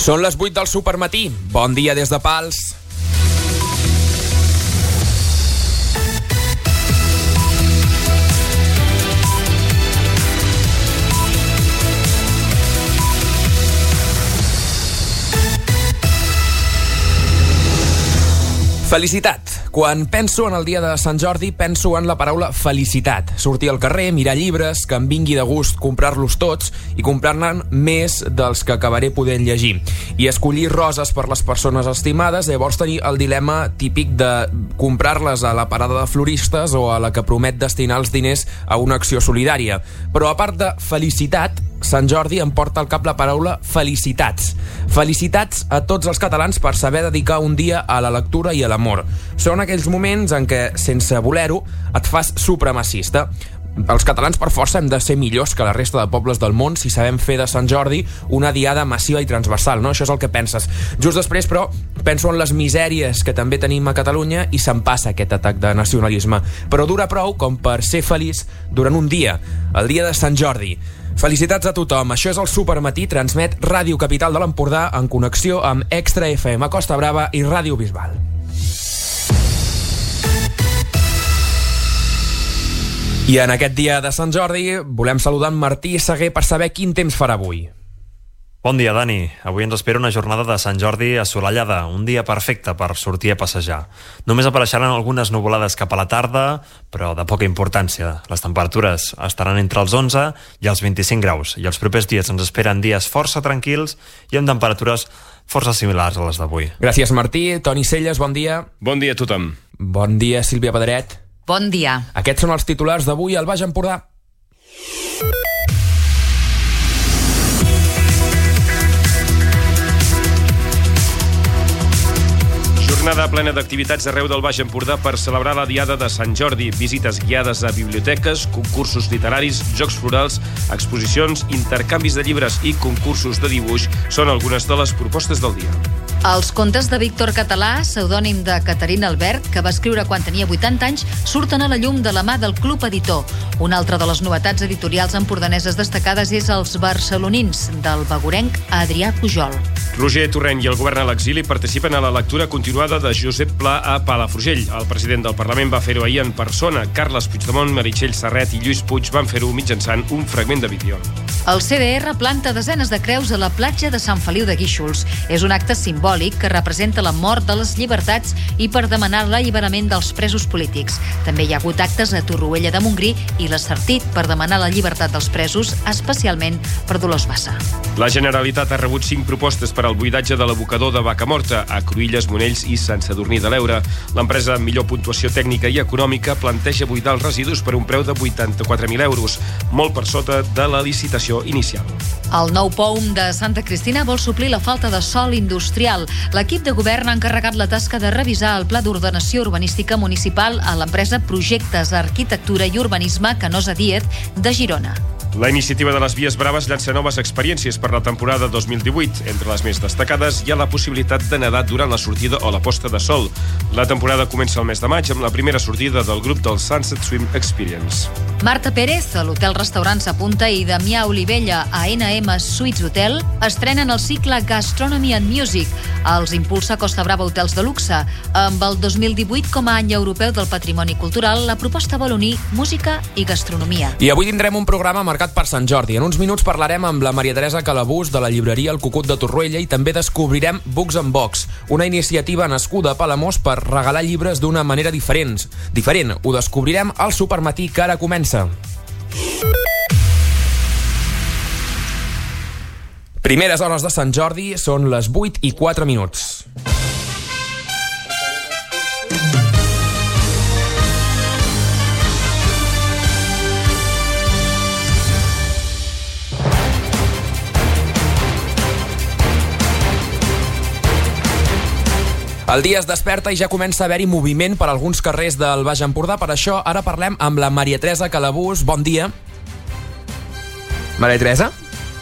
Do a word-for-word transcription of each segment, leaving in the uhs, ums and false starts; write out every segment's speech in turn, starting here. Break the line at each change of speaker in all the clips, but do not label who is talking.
Són les vuit del supermatí. Bon dia des de Pals. Felicitat. Quan penso en el dia de Sant Jordi, penso en la paraula felicitat. Sortir al carrer, mirar llibres, que em vingui de gust comprar-los tots i comprar-ne més dels que acabaré podent llegir. I escollir roses per les persones estimades, llavors tenir el dilema típic de comprar-les a la parada de floristes o a la que promet destinar els diners a una acció solidària. Però a part de felicitat, Sant Jordi em porta al cap la paraula felicitats. Felicitats a tots els catalans per saber dedicar un dia a la lectura i a l'amor. Són aquells moments en què, sense voler-ho, et fas supremacista. Els catalans per força hem de ser millors que la resta de pobles del món si sabem fer de Sant Jordi una diada massiva i transversal, no? Això és el que penses. Just després, però, penso en les misèries que també tenim a Catalunya i se'm passa aquest atac de nacionalisme. Però dura prou com per ser feliç durant un dia, el dia de Sant Jordi. Felicitats a tothom. Això és el Supermatí, transmet Ràdio Capital de l'Empordà en connexió amb Extra F M Costa Brava i Ràdio Bisbal. I en aquest dia de Sant Jordi volem saludar en Martí Seguer per saber quin temps farà avui.
Bon dia, Dani. Avui ens espera una jornada de Sant Jordi assolellada, un dia perfecte per sortir a passejar. Només apareixeran algunes nuvolades cap a la tarda, però de poca importància. Les temperatures estaran entre els onze i els vint-i-cinc graus, i els propers dies ens esperen dies força tranquils i amb temperatures força similars a les d'avui.
Gràcies, Martí. Toni Celles, bon dia.
Bon dia a tothom.
Bon dia, Sílvia Pedret.
Bon dia.
Aquests són els titulars d'avui al Baix Empordà.
Jornada plena d'activitats arreu del Baix Empordà per celebrar la Diada de Sant Jordi. Visites guiades a biblioteques, concursos literaris, jocs florals, exposicions, intercanvis de llibres i concursos de dibuix són algunes de les propostes del dia.
Els contes de Víctor Català, pseudònim de Caterina Albert, que va escriure quan tenia vuitanta anys, surten a la llum de la mà del Club Editor. Una altra de les novetats editorials empordaneses destacades és Els barcelonins, del bagurenc Adrià Pujol.
Roger Torrent i el govern a l'exili participen a la lectura continuada de Josep Pla a Palafrugell. El president del Parlament va fer-ho ahir en persona. Carles Puigdemont, Meritxell Serret i Lluís Puig van fer-ho mitjançant un fragment de vídeo.
El C D R planta desenes de creus a la platja de Sant Feliu de Guíxols. És un acte simbòlic que representa la mort de les llibertats i per demanar l'alliberament dels presos polítics. També hi ha hagut actes a Torroella de Montgrí i l'Estartit per demanar la llibertat dels presos, especialment per Dolors Bassa.
La Generalitat ha rebut cinc propostes per al buidatge de l'abocador de Vacamorta a Cruïlles, Monells i Sant Sadurní de l'Eure. L'empresa amb millor puntuació tècnica i econòmica planteja buidar els residus per un preu de vuitanta-quatre mil euros, molt per sota de la licitació inicial.
El nou P O U M de Santa Cristina vol suplir la falta de sòl industrial. L'equip de govern ha encarregat la tasca de revisar el Pla d'Ordenació Urbanística Municipal a l'empresa Projectes, Arquitectura i Urbanisme Canosa Díez de Girona.
La iniciativa de les Vies Braves llança noves experiències per la temporada dos mil divuit. Entre les més destacades hi ha la possibilitat de nedar durant la sortida o la posta de sol. La temporada comença el mes de maig amb la primera sortida del grup del Sunset Swim Experience.
Marta Pérez, a l'Hotel Restaurant S'Apunta, i Damià Olivella, a N M Suites Hotel, estrenen el cicle Gastronomy and Music. Els impulsa Costa Brava Hotels de Luxe. Amb el dos mil divuit com a any europeu del patrimoni cultural, la proposta vol unir música i gastronomia.
I avui tindrem un programa marcat per Sant Jordi. En uns minuts parlarem amb la Maria Teresa Calabús de la llibreria El Cucut de Torroella i també descobrirem Books and Box, una iniciativa nascuda a Palamós per regalar llibres d'una manera diferent. Diferent. Ho descobrirem al Supermatí que ara comença. Primeres hores de Sant Jordi, són les vuit i quatre minuts. El dia es desperta i ja comença a haver-hi moviment per alguns carrers del Baix Empordà. Per això ara parlem amb la Maria Teresa Calabús. Bon dia. Maria Teresa?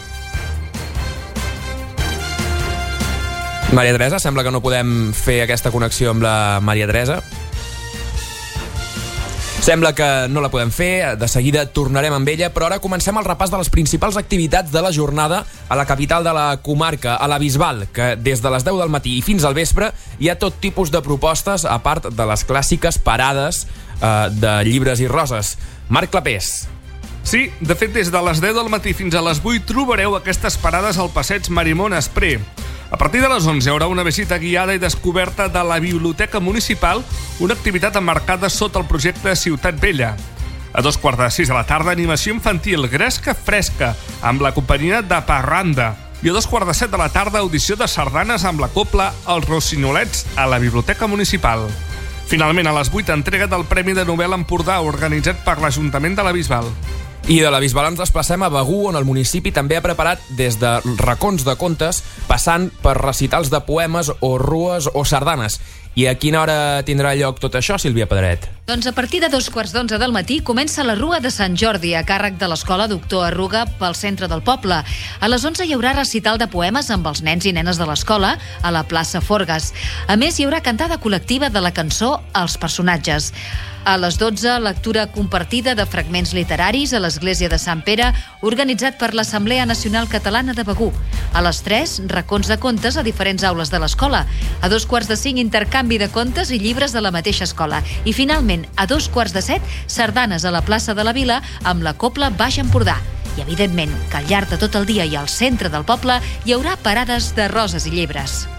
Maria Teresa, sembla que no podem fer aquesta connexió amb la Maria Teresa. Sembla que no la podem fer, de seguida tornarem amb ella, però ara comencem el repàs de les principals activitats de la jornada a la capital de la comarca, a la Bisbal, que des de les deu del matí i fins al vespre hi ha tot tipus de propostes, a part de les clàssiques parades eh, de llibres i roses. Marc Clapés.
Sí, de fet, des de les deu del matí fins a les vuit trobareu aquestes parades al passeig Marimón Espré. A partir de les onze hi haurà una visita guiada i descoberta de la Biblioteca Municipal, una activitat emmarcada sota el projecte Ciutat Vella. A dos quarts de sis de la tarda, animació infantil Gresca Fresca, amb la companyia de Parranda. I a dos quarts de set de la tarda, audició de sardanes amb la copla Els Rossinolets a la Biblioteca Municipal. Finalment, a les vuit, entrega del Premi de Novel·la Empordà, organitzat per l'Ajuntament de la Bisbal.
I de la Bisbal ens desplacem a Begur, on el municipi també ha preparat des de racons de contes, passant per recitals de poemes o rues o sardanes. I a quina hora tindrà lloc tot això, Sílvia Pedret?
Doncs a partir de dos quarts d'onze del matí comença la Rua de Sant Jordi, a càrrec de l'Escola Doctor Arruga pel centre del poble. A les onze hi haurà recital de poemes amb els nens i nenes de l'escola a la plaça Forgues. A més, hi haurà cantada col·lectiva de la cançó Els personatges. A les dotze, lectura compartida de fragments literaris a l'Església de Sant Pere, organitzat per l'Assemblea Nacional Catalana de Begur. A les tres, racons de contes a diferents aules de l'escola. A dos quarts de cinc, intercanvi de contes i llibres de la mateixa escola. I finalment, a dos quarts de set, sardanes a la plaça de la Vila amb la copla Baix Empordà. I, evidentment, que al llarg de tot el dia i al centre del poble hi haurà parades de roses i llibres.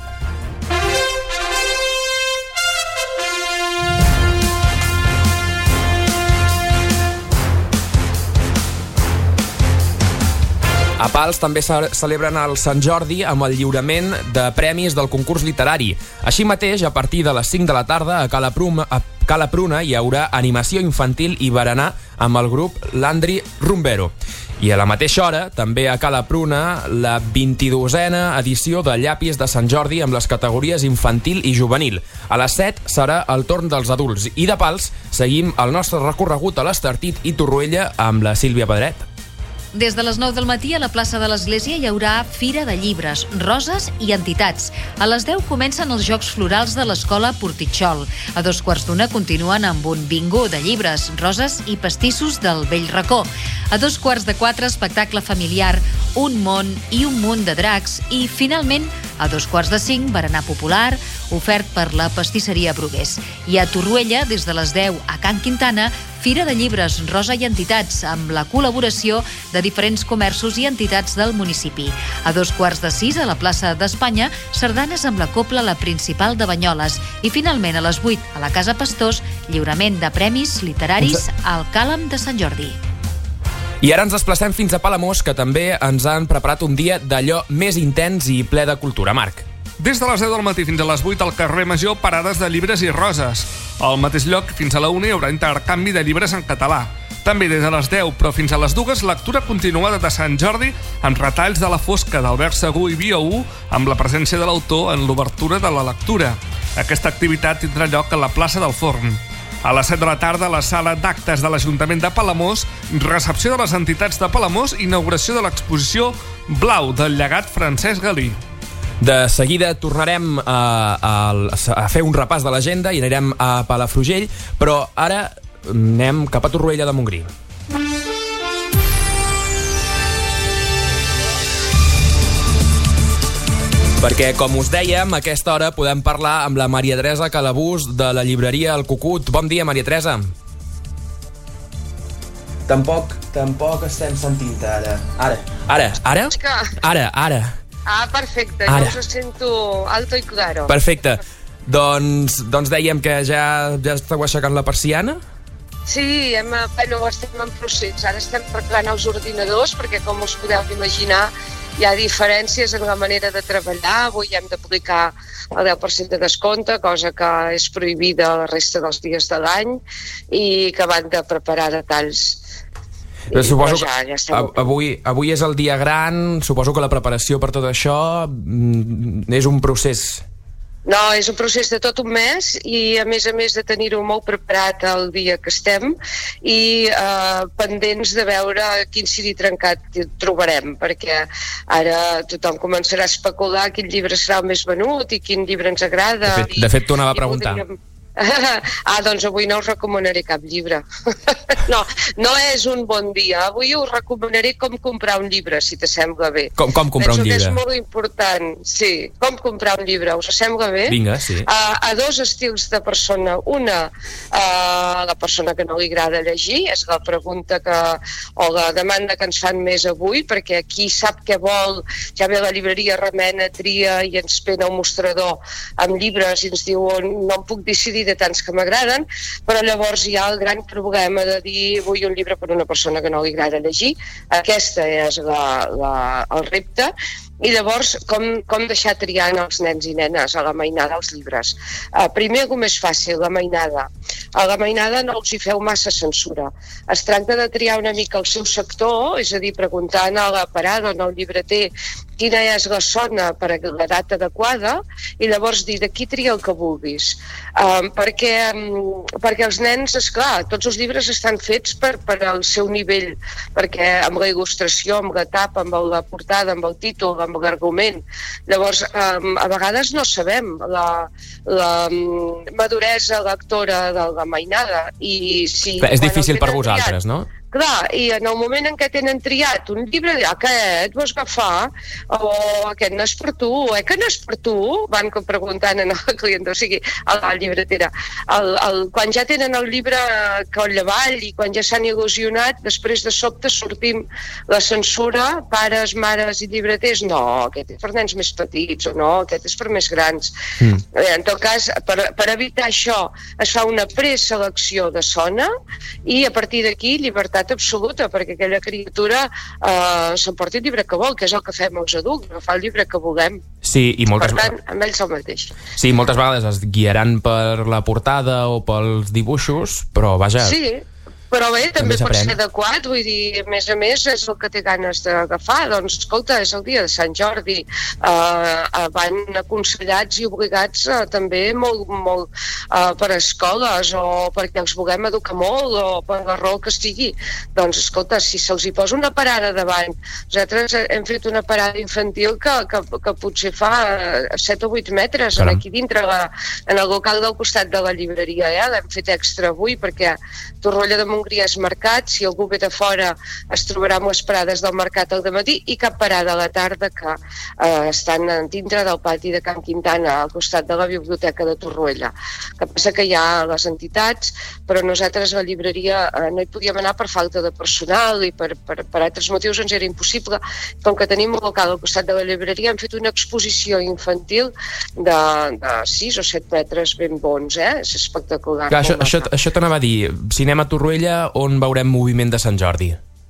A Pals també ce- celebren el Sant Jordi amb el lliurament de premis del concurs literari. Així mateix, a partir de les cinc de la tarda, a Cala Pruna, a Cala Pruna hi haurà animació infantil i berenar amb el grup Landry Rumbero. I a la mateixa hora, també a Cala Pruna, la vint-i-dosena edició de Llapis de Sant Jordi amb les categories infantil i juvenil. A les set serà el torn dels adults. I de Pals seguim el nostre recorregut a l'Estartit i Torroella amb la Sílvia Pedret.
Des de les nou del matí a la plaça de l'Església hi haurà Fira de Llibres, Roses i Entitats. A les deu comencen els Jocs Florals de l'Escola Portitxol. A dos quarts d'una continuen amb un bingo de llibres, roses i pastissos del Vell Racó. A dos quarts de quatre, espectacle familiar, Un món i un munt de dracs. I, finalment, a dos quarts de cinc, berenar popular, ofert per la pastisseria Brugués. I a Torroella, des de les deu a Can Quintana, Fira de Llibres, Rosa i Entitats, amb la col·laboració de diferents comerços i entitats del municipi. A dos quarts de sis, a la plaça d'Espanya, sardanes amb la copla La Principal de Banyoles. I finalment, a les vuit, a la Casa Pastors, lliurament de premis literaris al Càlam de Sant Jordi.
I ara ens desplacem fins a Palamós, que també ens han preparat un dia d'allò més intens i ple de cultura. Marc.
Des de les deu del matí fins a les vuit al carrer Major, parades de llibres i roses. Al mateix lloc, fins a la una, hi haurà intercanvi de llibres en català. També des de les deu, però fins a les dues, lectura continuada de Sant Jordi amb retalls de la fosca d'Albert Segur i Biaú, amb la presència de l'autor en l'obertura de la lectura. Aquesta activitat tindrà lloc a la plaça del Forn. A les set de la tarda, a la sala d'actes de l'Ajuntament de Palamós, recepció de les entitats de Palamós i inauguració de l'exposició Blau del llegat Francesc Galí.
De seguida tornarem a, a, a fer un repàs de l'agenda i anirem a Palafrugell, però ara anem cap a Torroella de Montgrí. Perquè, com us dèiem, a aquesta hora podem parlar amb la Maria Teresa Calabús de la llibreria El Cucut. Bon dia, Maria Teresa. Tampoc, tampoc estem sentint ara. Ara, ara, ara? Ara, ara.
Ah, perfecte,
Ara.
jo us sento alto i claro.
Perfecte. Doncs, doncs dèiem que ja, ja esteu aixecant la persiana?
Sí, hem, bueno, estem en procés. Ara estem arreglant els ordinadors perquè, com us podeu imaginar, hi ha diferències en la manera de treballar. Avui hem d'aplicar el deu per cent de descompte, cosa que és prohibida la resta dels dies de l'any i que van de preparar detalls.
Però suposo
ja, ja
que avui, avui és el dia gran, suposo que la preparació per tot això mm, és un procés.
No, és un procés de tot un mes i, a més a més de tenir-ho molt preparat el dia que estem i eh, pendents de veure quin C D trencat trobarem, perquè ara tothom començarà a especular quin llibre serà el més venut i quin llibre ens agrada.
De fet, de fet t'ho anava a preguntar.
Voldríem... Ah, doncs avui no us recomanaré cap llibre. No, no és un bon dia. Avui us recomanaré com comprar un llibre, si t'assembla bé.
Com, com comprar
Penso
un llibre?
Penso que és molt important, sí. Com comprar un llibre, us sembla bé?
Vinga, sí.
A, a dos estils de persona. Una, a la persona que no li agrada llegir, és la pregunta que, o la demanda que ens fan més avui, perquè qui sap què vol, ja ve a la llibreria, remena, tria i ens pena un mostrador amb llibres i ens diu no em puc decidir de tants que m'agraden, però llavors hi ha el gran problema de dir vull un llibre per una persona que no li agrada llegir. Aquesta és la, la, el repte. I llavors, com, com deixar triant els nens i nenes a la mainada els llibres? Uh, primer, el més fàcil, la mainada. A la mainada no els hi feu massa censura. Es tracta de triar una mica el seu sector, és a dir, preguntant a la parada o al llibreter quina és la zona per a l'edat adequada i llavors dir d'aquí tria el que vulguis. Um, perquè, um, perquè els nens, esclar, tots els llibres estan fets per, per al seu nivell, perquè amb la il·lustració, amb la tapa, amb la portada, amb el títol, amb l'argument. Llavors, um, a vegades no sabem la, la um, maduresa lectora de la mainada. I si
és difícil per vosaltres, no?
Clar, i en el moment en què tenen triat un llibre, aquest vols agafar, o aquest no és per tu, o eh, que no és per tu, van preguntant al client, o sigui, a la llibretera. El, el, quan ja tenen el llibre coll avall i quan ja s'han il·lusionat, després de sobte sortim la censura, pares, mares i llibreters, no, aquest és per nens més petits, o no, aquest és per més grans. Mm. En tot cas, per, per evitar això, es fa una preselecció de zona i a partir d'aquí llibertat absoluta, perquè aquella criatura eh, s'emporti el llibre que vol, que és el que fem els adults, agafar el llibre que vulguem.
Sí, i moltes...
Per tant, amb ells el mateix.
Sí, moltes vegades es guiaran per la portada o pels dibuixos, però vaja...
Sí, però bé, també,
també
pot ser adequat, vull dir, a més a més és el que té ganes d'agafar, doncs escolta, és el dia de Sant Jordi, eh, van aconsellats i obligats eh, també molt, molt eh, per a escoles o perquè els vulguem educar molt o per la raó que estigui, doncs escolta, si se'ls hi posa una parada davant, nosaltres hem fet una parada infantil que, que, que potser fa set o vuit metres, Caram. Aquí dintre la, en el local del costat de la llibreria, eh? L'hem fet extra avui perquè Torroella de Montgrí és mercat, si algú ve de fora es trobarà amb les parades del mercat al dematí i cap parada a la tarda que eh, estan dintre del pati de Can Quintana al costat de la biblioteca de Torroella. Que passa que hi ha les entitats, però nosaltres a la llibreria eh, no hi podíem anar per falta de personal i per, per, per altres motius ens era impossible. Com que tenim un local al costat de la llibreria hem fet una exposició infantil de, de sis o set metres ben bons, eh? És espectacular.
Clar, això això, això t'anava a dir, si anem a Torroella, on veurem moviment de Sant Jordi?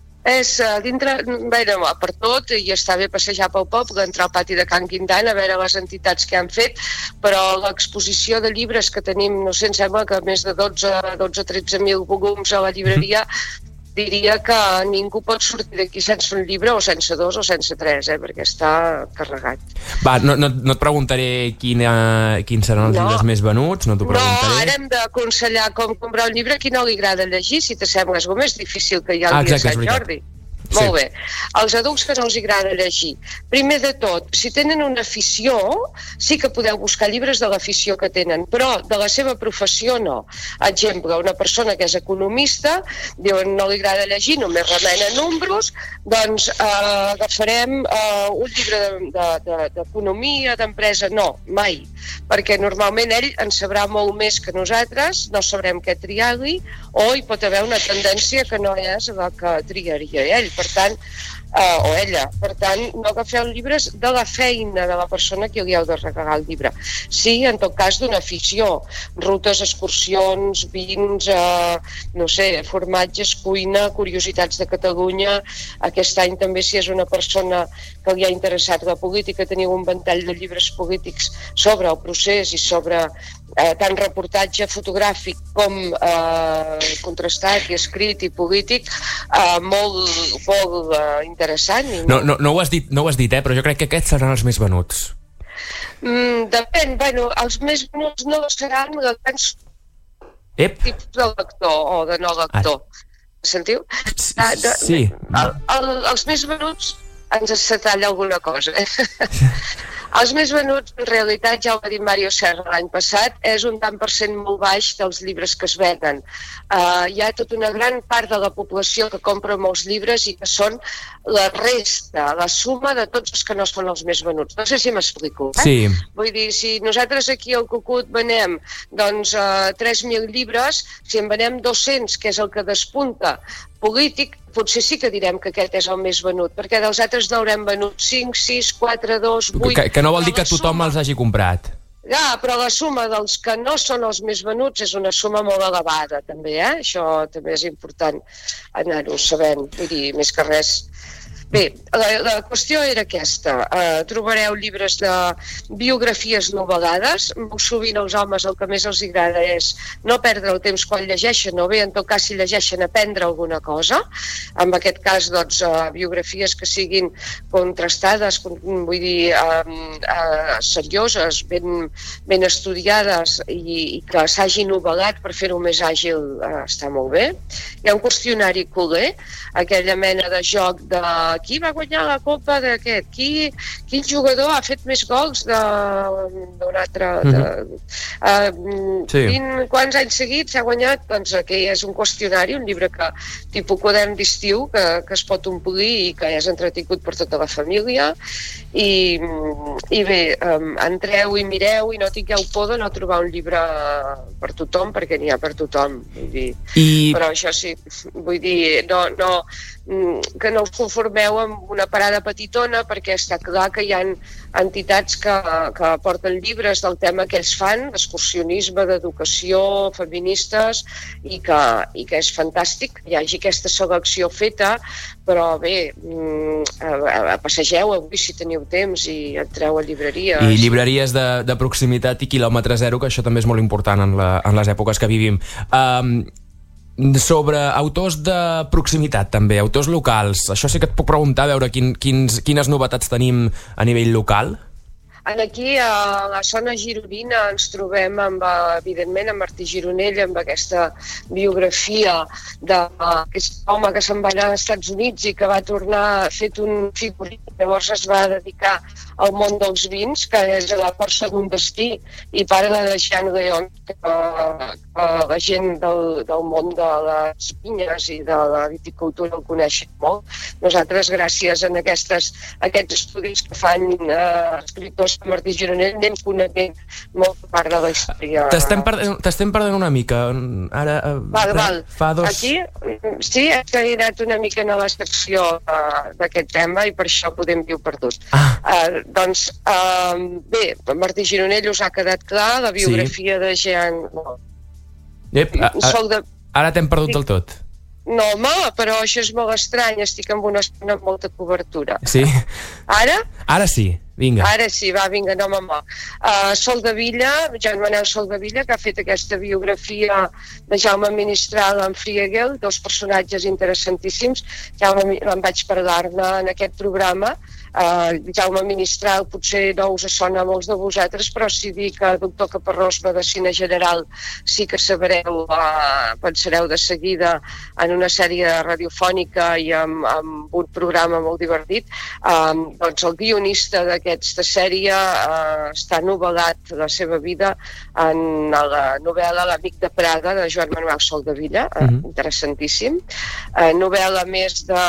És uh, dintre, bé, no, per tot, i està bé passejar pel poble, entrar al pati de Can Quintana, a veure les entitats que han fet, però l'exposició de llibres que tenim, no sé, em sembla que més de dotze a tretze mil volums a la llibreria, diria que ningú pot sortir d'aquí sense un llibre o sense dos o sense tres, eh, perquè està carregat.
Va, no, no, no et preguntaré quina, quins seran els no. llibres més venuts, no t'ho preguntaré.
No, ara hem d'aconsellar com comprar un llibre a qui no li agrada llegir, si t'assembla, és el més difícil que hi ha el
ah,
dia
exacte,
Sant Jordi.
Sí.
Molt bé. Els adults que no els agrada llegir. Primer de tot, si tenen una afició, sí que podeu buscar llibres de l'afició que tenen, però de la seva professió no. Exemple, una persona que és economista, diuen no li agrada llegir, només remena números, doncs eh, agafarem eh, un llibre d'economia, de, de, d'empresa. No, mai. Perquè normalment ell en sabrà molt més que nosaltres, no sabrem què triar-li, o hi pot haver una tendència que no és la que triaria ell. Per tant, eh, o ella, per tant, no agafeu llibres de la feina de la persona que li heu de regalar el llibre. Sí, en tot cas, d'una afició, rutes, excursions, vins, eh, no sé, formatges, cuina, curiositats de Catalunya. Aquest any també, si és una persona que li ha interessat la política, teniu un ventall de llibres polítics sobre el procés i sobre eh, tant reportatge fotogràfic com eh, contrastat i escrit i polític, eh, molt, molt eh, interessant. I
no, no, no, ho has dit, no ho has dit, eh, però jo crec que aquests seran els més venuts.
Mm, depèn, bueno, els més venuts no seran els grans
Ep.
tipus de lector o de no lector. Ah. Sentiu? De, de,
sí.
El, el, els més venuts ens se talla alguna cosa. Els més venuts, en realitat, ja ho va dir Mario Serra l'any passat, és un tant per cent molt baix dels llibres que es venen. Uh, hi ha tota una gran part de la població que compra molts llibres i que són la resta, la suma de tots els que no són els més venuts. No sé si m'explico. Eh?
Sí.
Vull dir, si nosaltres aquí al Cucut venem doncs, uh, tres mil llibres, si en venem dos-cents, que és el que despunta polític, potser sí que direm que aquest és el més venut, perquè dels altres n'haurem venut cinc, sis, quatre, dos, vuit...
Que, que no vol dir que tothom els hagi comprat.
Ja, però la suma dels que no són els més venuts és una suma molt elevada, també, eh? Això també és important anar-ho sabent, vull dir, més que res... Bé, la, la qüestió era aquesta. Uh, trobareu llibres de biografies novel·lades. Molt sovint als homes el que més els agrada és no perdre el temps quan llegeixen, o bé, en tot cas, si llegeixen, aprendre alguna cosa. En aquest cas, doncs, uh, biografies que siguin contrastades, vull dir, uh, uh, serioses, ben, ben estudiades i, i que s'hagin novel·lat per fer-ho més àgil, uh, està molt bé. Hi ha un qüestionari culer, aquella mena de joc de qui va guanyar la copa d'aquest, qui, quin jugador ha fet més gols d'un altre... De, uh, sí. quin, quants anys seguits s'ha guanyat? Doncs aquell és un qüestionari, un llibre que tipus quadern d'estiu, que, que es pot omplir i que és entretingut per tota la família. I, i bé, um, entreu i mireu i no tingueu por de no trobar un llibre per tothom, perquè n'hi ha per tothom. Vull dir. I... Però això sí, vull dir, no, no, que no us conformeu amb una parada petitona, perquè està clar que hi ha entitats que, que porten llibres del tema que ells fan, d'excursionisme, d'educació, feministes, i que, i que és fantàstic que hi hagi aquesta selecció feta, però bé, a, a passegeu avui si teniu temps i entreu a llibreries.
I llibreries de, de proximitat i quilòmetre zero, que això també és molt important en, la, en les èpoques que vivim. Um, sobre autors de proximitat també, autors locals, això sí que et puc preguntar, a veure quin, quins, quines novetats tenim a nivell local?
Aquí, a la zona gironina, ens trobem, amb, evidentment, amb Martí Gironell, amb aquesta biografia d'aquest home que se'n va anar als Estats Units i que va tornar fet un figurí. Llavors es va dedicar al món dels vins, que és la força d'un destí, i parla de Jean Leon, que, que la gent del, del món de les vinyes i de la viticultura el coneixen molt. Nosaltres, gràcies a aquestes, aquests estudis que fan eh, escriptors com Martí Gironell, anem coneixent molt part de la història.
T'estem perdent, t'estem perdent una mica. Ara,
val, val.
Fa dos...
Aquí, sí, he anat una mica a la secció uh, d'aquest tema i per això podem viu perdut. Ah. Uh, doncs, uh, bé, Martí Gironell us ha quedat clar, la biografia sí. de Jean...
Ep, a, a, de... Ara t'hem perdut del tot.
No, home, però això és molt estrany, estic amb una estona amb molta cobertura.
Sí?
Ara?
Ara sí, vinga.
Ara sí, va, vinga, no m'amor. Uh, Sol de Villa, Joan Manel Sol de Villa, que ha fet aquesta biografia de Jaume Ministral en Friegel, dos personatges interessantíssims. Jaume, em vaig parlar-ne en aquest programa. Uh, Jaume Ministral potser no us sona a molts de vosaltres, però si dic que doctor Caparrós, Medicina General, sí que sabreu, uh, pensareu de seguida en una sèrie radiofònica i amb, amb un programa molt divertit. Um, doncs el guionista d'aquesta sèrie uh, està novel·lat la seva vida en la novel·la L'amic de Praga, de Joan Manuel Sol de Villa, uh, mm-hmm. interessantíssim. Uh, novel·la més de...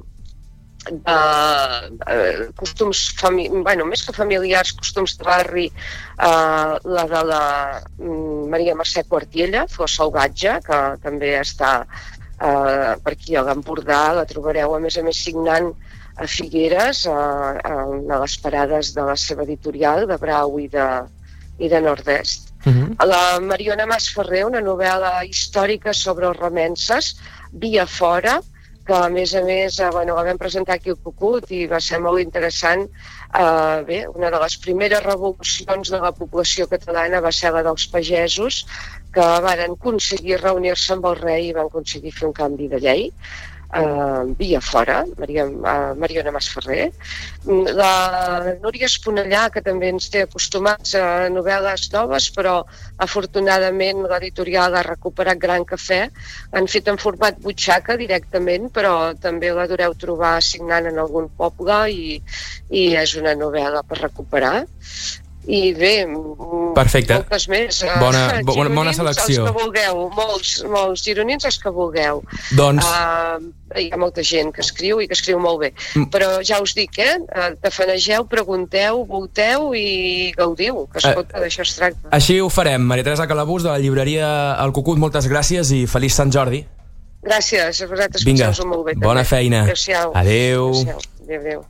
de uh, costums fami- bueno, més que familiars, costums de barri, uh, la de la um, Maria Mercè Quartiella, Flor Salvatge, que també està uh, per aquí a l'Empordà, la trobareu a més a més signant a Figueres, uh, a una de les parades de la seva editorial, de Brau i de, i de Nord-est. Uh-huh. La Mariona Masferrer, una novel·la històrica sobre els remenses, Via Fora, que a més a més eh, bueno, la vam presentar aquí al Cucut i va ser molt interessant. Eh, bé, una de les primeres revolucions de la població catalana va ser la dels pagesos, que van aconseguir reunir-se amb el rei i van aconseguir fer un canvi de llei. uh, via fora, Maria, uh, Mariona Masferrer. La Núria Esponellà, que també ens té acostumats a novel·les noves, però afortunadament l'editorial ha recuperat Gran Cafè. Han fet en format butxaca directament, però també la dureu trobar signant en algun poble i, i és una novel·la per recuperar. I bé,
perfecte.
Moltes més.
Bona, bona, bona selecció.
Els que vulgueu, molts, molts gironins els que vulgueu.
Doncs...
Uh, hi ha molta gent que escriu i que escriu molt bé. Però ja us dic, eh? Tafanegeu, pregunteu, voteu i gaudiu, que escolta, uh, d'això es tracta.
Així ho farem. Maria Teresa Calabús, de la llibreria El Cucut, moltes gràcies i feliç Sant Jordi.
Gràcies, a vosaltres escolteu-vos molt bé.
Bona
també.
Feina.
Adéu-siau.
Adéu.
Adéu-siau. Adéu-adéu.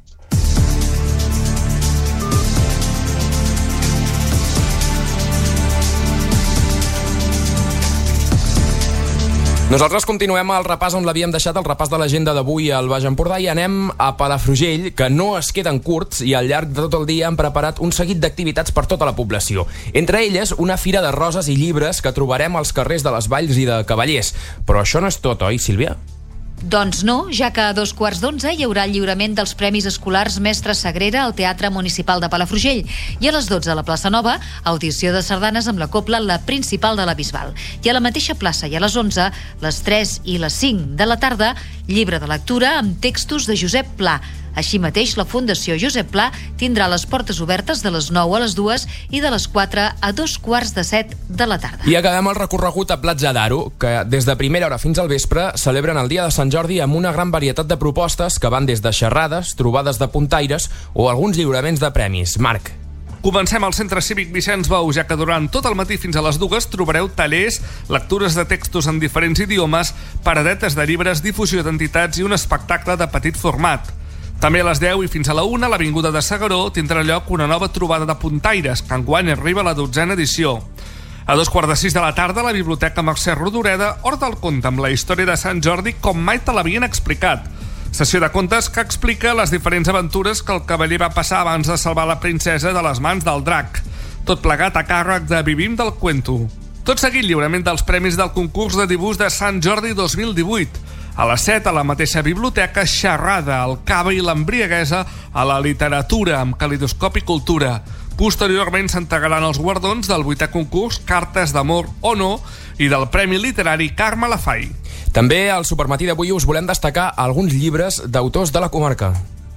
Nosaltres continuem el repàs on l'havíem deixat, el repàs de l'agenda d'avui al Baix Empordà, i anem a Palafrugell, que no es queden curts i al llarg de tot el dia han preparat un seguit d'activitats per tota la població. Entre elles, una fira de roses i llibres que trobarem als carrers de les Valls i de Cavallers. Però això no és tot, oi, Sílvia?
Doncs no, ja que a dos quarts d'onze hi haurà el lliurament dels Premis Escolars Mestre Sagrera al Teatre Municipal de Palafrugell i a les dotze a la plaça Nova, audició de sardanes amb la cobla La Principal de la Bisbal. I a la mateixa plaça i a les onze, les tres i les cinc de la tarda, llibre de lectura amb textos de Josep Pla. Així mateix, la Fundació Josep Pla tindrà les portes obertes de les nou a les dues i de les quatre a dos quarts de set de la tarda.
I acabem el recorregut a Platja d'Aro, que des de primera hora fins al vespre celebren el dia de Sant Jordi amb una gran varietat de propostes que van des de xerrades, trobades de puntaires o alguns lliuraments de premis. Marc.
Comencem al Centre Cívic Vicenç Bou, ja que durant tot el matí fins a les dues trobareu tallers, lectures de textos en diferents idiomes, paradetes de llibres, difusió d'entitats i un espectacle de petit format. També a les deu i fins a la una, a l'Avinguda de S'Agaró tindrà lloc una nova trobada de puntaires, que enguany arriba a la dotzena edició. A dos quarts de sis de la tarda, a la Biblioteca Mercè Rodoreda, Hort del Conte amb la història de Sant Jordi com mai te l'havien explicat. Sessió de contes que explica les diferents aventures que el cavaller va passar abans de salvar la princesa de les mans del drac. Tot plegat a càrrec de Vivim del Cuento. Tot seguit, lliurament dels premis del concurs de dibuix de Sant Jordi dos mil divuit. A les set, a la mateixa biblioteca, xerrada, el cava i l'embriaguesa a la literatura amb Calidoscop i Cultura. Posteriorment s'entregaran els guardons del vuitè concurs Cartes d'amor o no i del Premi Literari Carme Lafay.
També al Supermatí d'avui us volem destacar alguns llibres d'autors de la comarca.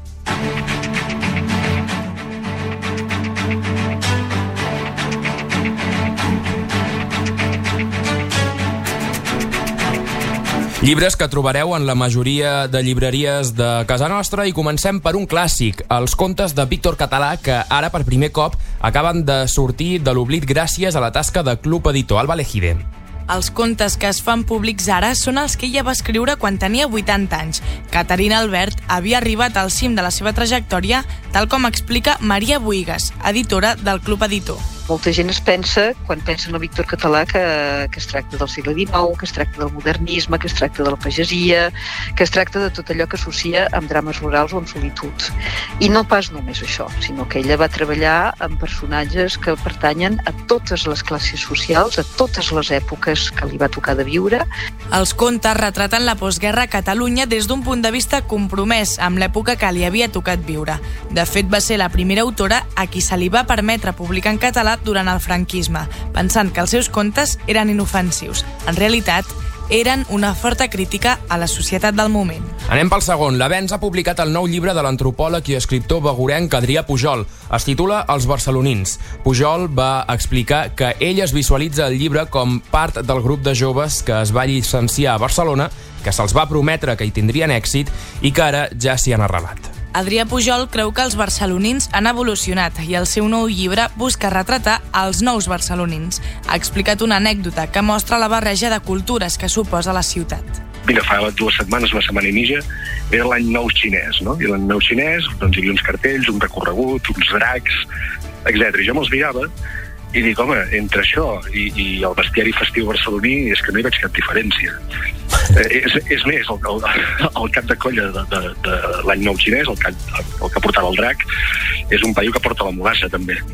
Llibres que trobareu en la majoria de llibreries de casa nostra, i comencem per un clàssic, els contes de Víctor Català, que ara per primer cop acaben de sortir de l'oblit gràcies a la tasca de Club Editor. Alba Lejide.
Els contes que es fan públics ara són els que ella va escriure quan tenia vuitanta anys. Caterina Albert havia arribat al cim de la seva trajectòria, tal com explica Maria Buigas, editora del Club Editor.
Molta gent es pensa, quan pensa en el Víctor Català, que, que es tracta del segle dinou, que es tracta del modernisme, que es tracta de la pagesia, que es tracta de tot allò que associa amb drames rurals o amb solitud. I no pas només això, sinó que ella va treballar amb personatges que pertanyen a totes les classes socials, a totes les èpoques que li va tocar de viure.
Els contes retraten la postguerra a Catalunya des d'un punt de vista compromès amb l'època que li havia tocat viure. De fet, va ser la primera autora a qui se li va permetre publicar en català durant el franquisme, pensant que els seus contes eren inofensius. En realitat, eren una forta crítica a la societat del moment.
Anem pel segon. L'Avenç ha publicat el nou llibre de l'antropòleg i escriptor begurenc Adrià Pujol. Es titula Els barcelonins. Pujol va explicar que ell es visualitza el llibre com part del grup de joves que es va llicenciar a Barcelona, que se'ls va prometre que hi tindrien èxit i que ara ja s'hi han arrelat.
Adrià Pujol creu que els barcelonins han evolucionat i el seu nou llibre busca retratar els nous barcelonins. Ha explicat una anècdota que mostra la barreja de cultures que suposa la ciutat.
Mira, fa dues setmanes, una setmana i mitja, era l'any nou xinès, no? I l'any nou xinès, doncs hi havia uns cartells, un recorregut, uns dracs, etcètera. I jo me'ls mirava i dic, home, entre això i, i el bestiari festiu barceloní és que no hi veig cap diferència. Eh, és, és més, el, el, el cap de colla de, de, de l'any nou xinès, el, cap, el que portava el drac, és un paio que porta la mulassa, també.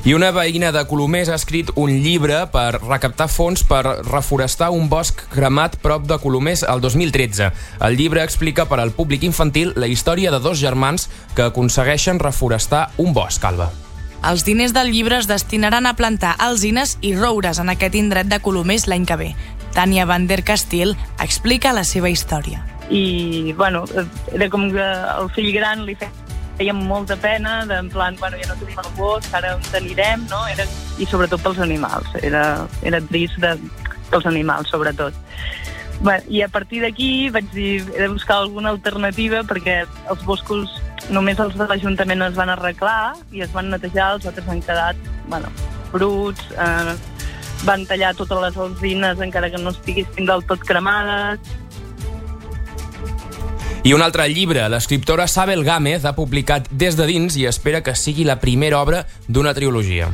I una veïna de Colomers ha escrit un llibre per recaptar fons per reforestar un bosc cremat prop de Colomers el dos mil tretze. El llibre explica per al públic infantil la història de dos germans que aconsegueixen reforestar un bosc, Alba.
Els diners del llibre es destinaran a plantar alzines i roures en aquest indret de Colomers l'any que ve. Tània Van der Castil explica la seva història.
I, bueno, era com que el fill gran li feia molta pena, de, en plan, bueno, ja no tenim el bosc, ara on tenirem, no? Era, i sobretot pels animals, era, era trist de, pels animals, sobretot. Bé, i a partir d'aquí vaig dir, he de buscar alguna alternativa perquè els boscos només els de l'Ajuntament es van arreglar i es van netejar, els altres han quedat, bueno, bruts, eh, van tallar totes les alzines encara que no estiguessin del tot cremades.
I un altre llibre, l'escriptora Sabel Gámez ha publicat Des de dins i espera que sigui la primera obra d'una trilogia.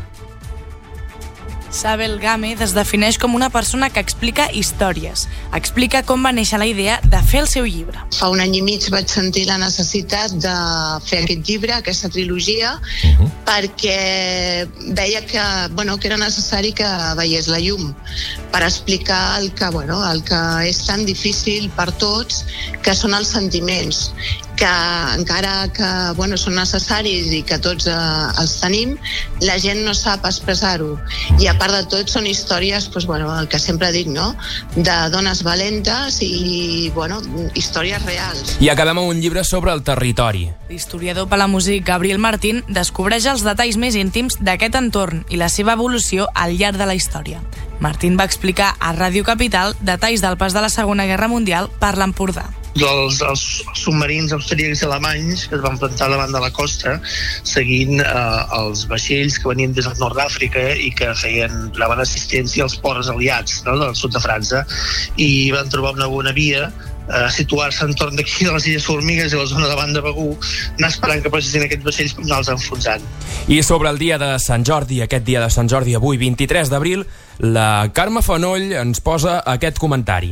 Sabel Gámez es defineix com una persona que explica històries. Explica com va néixer la idea de fer el seu llibre.
Fa un any i mig vaig sentir la necessitat de fer aquest llibre, aquesta trilogia, uh-huh. perquè veia que, bueno, que era necessari que veiés la llum per explicar el que, bueno, el que és tan difícil per tots, que són els sentiments, que encara que, bueno, són necessaris i que tots eh, els tenim, la gent no sap expressar-ho. I a part de tot són històries, doncs, bueno, el que sempre dic, no? De dones valentes i, bueno, històries reals.
I acabem amb un llibre sobre el territori.
L'historiador palamúsic Gabriel Martín descobreix els detalls més íntims d'aquest entorn i la seva evolució al llarg de la història. Martín va explicar a Ràdio Capital detalls del pas de la Segona Guerra Mundial per l'Empordà.
Els, els submarins austríacs i alemanys que es van plantar davant de la costa seguint eh, els vaixells que venien des del nord d'Àfrica i que feien, donaven assistència als ports aliats, no?, del sud de França, i van trobar una bona via a situar-se entorn d'aquí de les Illes Formigues i la zona davant de Begur, anar esperant que passessin aquests vaixells per anar-los enfonsant.
I sobre el dia de Sant Jordi, aquest dia de Sant Jordi, avui, vint-i-tres d'abril, la Carme Fanoll ens posa aquest comentari.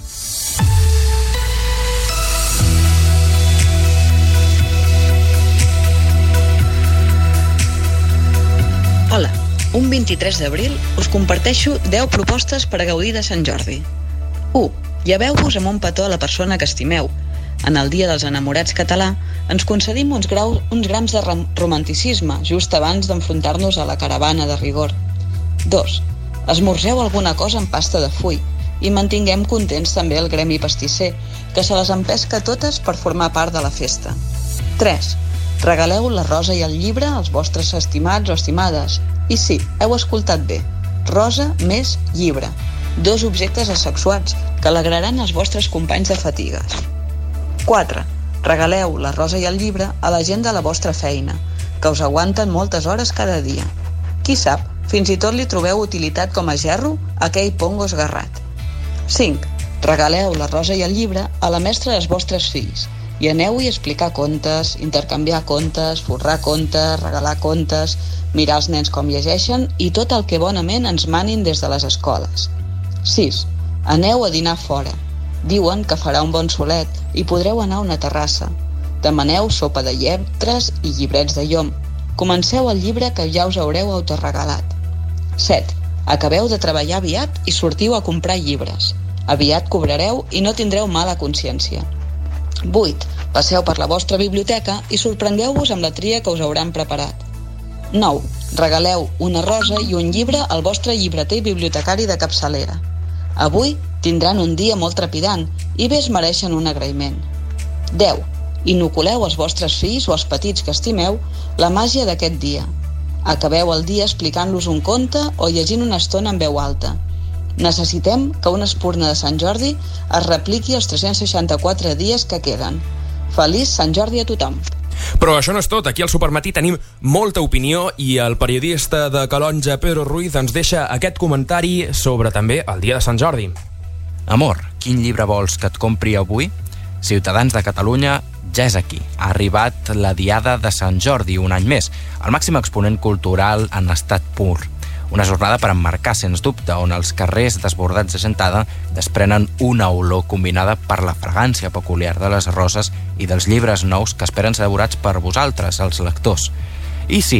Hola, un vint-i-tres d'abril us comparteixo deu propostes per a gaudir de Sant Jordi. u. Lleveu-vos amb un petó a la persona que estimeu. En el Dia dels Enamorats català ens concedim uns, graus, uns grams de romanticisme just abans d'enfrontar-nos a la caravana de rigor. dos. Esmorzeu alguna cosa amb pasta de full i mantinguem contents també el gremi pastisser, que se les empesca totes per formar part de la festa. tres. Regaleu la rosa i el llibre als vostres estimats o estimades. I sí, heu escoltat bé. Rosa més llibre. Dos objectes asexuats que alegraran els vostres companys de fatigues. quatre. Regaleu la rosa i el llibre a la gent de la vostra feina, que us aguanten moltes hores cada dia. Qui sap, fins i tot li trobeu utilitat com a gerro a aquell pongo esgarrat. cinc. Regaleu la rosa i el llibre a la mestra dels vostres fills i aneu-hi a explicar contes, intercanviar contes, forrar contes, regalar contes, mirar els nens com llegeixen i tot el que bonament ens manin des de les escoles. sis. Aneu a dinar fora. Diuen que farà un bon solet i podreu anar a una terrassa. Demaneu sopa de lletres i llibrets de llom. Comenceu el llibre que ja us haureu autoregalat. set. Acabeu de treballar aviat i sortiu a comprar llibres. Aviat cobrareu i no tindreu mala consciència. vuit. Passeu per la vostra biblioteca i sorprengueu-vos amb la tria que us hauran preparat. nou. Regaleu una rosa i un llibre al vostre llibreter i bibliotecari de capçalera. Avui tindran un dia molt trepidant i bé es mereixen un agraïment. deu. Inoculeu als vostres fills o als petits que estimeu la màgia d'aquest dia. Acabeu el dia explicant-los un conte o llegint una estona en veu alta. Necessitem que una espurna de Sant Jordi es repliqui els tres-cents seixanta-quatre dies que queden. Feliç Sant Jordi a tothom!
Però això no és tot. Aquí al Supermatí tenim molta opinió i el periodista de Calonja, Pedro Ruiz, ens deixa aquest comentari sobre també el dia de Sant Jordi.
Amor, quin llibre vols que et compri avui? Ciutadans de Catalunya ja és aquí. Ha arribat la Diada de Sant Jordi un any més, el màxim exponent cultural en estat pur. Una jornada per emmarcar, sens dubte, on els carrers desbordats de gentada desprenen una olor combinada per la fragància peculiar de les roses i dels llibres nous que esperen ser devorats per vosaltres, els lectors. I sí,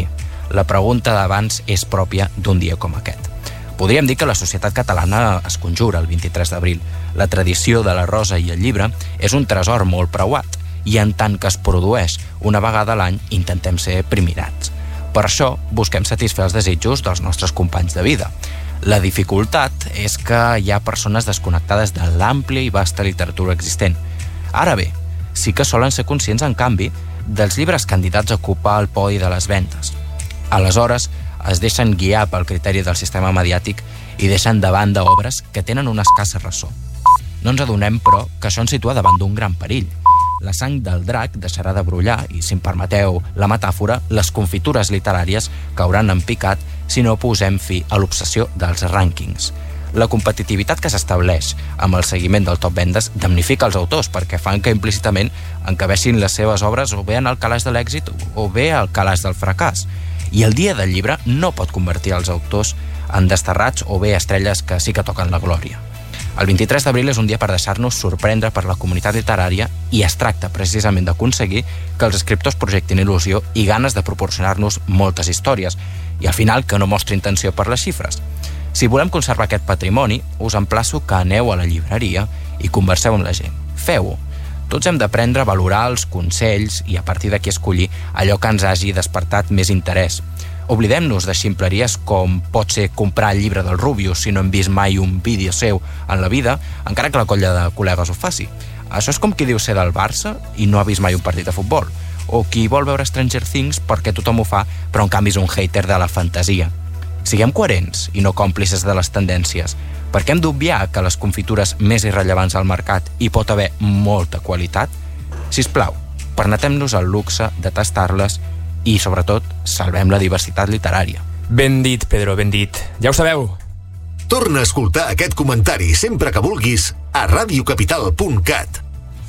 La pregunta d'abans és pròpia d'un dia com aquest. Podríem dir que la societat catalana es conjura el vint-i-tres d'abril. La tradició de la rosa i el llibre és un tresor molt preuat i en tant que es produeix una vegada a l'any intentem ser primirats. Per això busquem satisfer els desitjos dels nostres companys de vida. La dificultat és que hi ha persones desconnectades de l'àmplia i vasta literatura existent. Ara bé, sí que solen ser conscients, en canvi, dels llibres candidats a ocupar el podi de les vendes. Aleshores, es deixen guiar pel criteri del sistema mediàtic i deixen de banda obres que tenen una escassa ressò. No ens adonem, però, que això ens situa davant d'un gran perill. La sang del drac deixarà de brollar i, si em permeteu la metàfora, les confitures literàries cauran en picat si no posem fi a l'obsessió dels rànquings. La competitivitat que s'estableix amb el seguiment del top vendes damnifica els autors perquè fan que implícitament encabeixin les seves obres o bé en el calaix de l'èxit o bé al calaix del fracàs. I el dia del llibre no pot convertir els autors en desterrats o bé estrelles que sí que toquen la glòria. El vint-i-tres d'abril és un dia per deixar-nos sorprendre per la comunitat literària i es tracta precisament d'aconseguir que els escriptors projectin il·lusió i ganes de proporcionar-nos moltes històries i al final que no mostri intenció per les xifres. Si volem conservar aquest patrimoni, us emplaço que aneu a la llibreria i converseu amb la gent. Feu-ho. Tots hem d'aprendre a valorar els consells i a partir d'aquí escollir allò que ens hagi despertat més interès. Oblidem-nos de ximpleries com pot ser comprar el llibre del Rubius si no hem vist mai un vídeo seu en la vida, encara que la colla de col·legues ho faci. Això és com qui diu ser del Barça i no ha vist mai un partit de futbol, o qui vol veure Stranger Things perquè tothom ho fa, però en canvi és un hater de la fantasia. Siguem coherents i no còmplices de les tendències, perquè hem d'obviar que les confitures més irrellevants al mercat hi pot haver molta qualitat. Sisplau, permetem-nos el luxe de tastar-les i, sobretot, salvem la diversitat literària.
Ben dit, Pedro, ben dit. Ja ho sabeu.
Torna a escoltar aquest comentari sempre que vulguis a ràdio capital punt cat.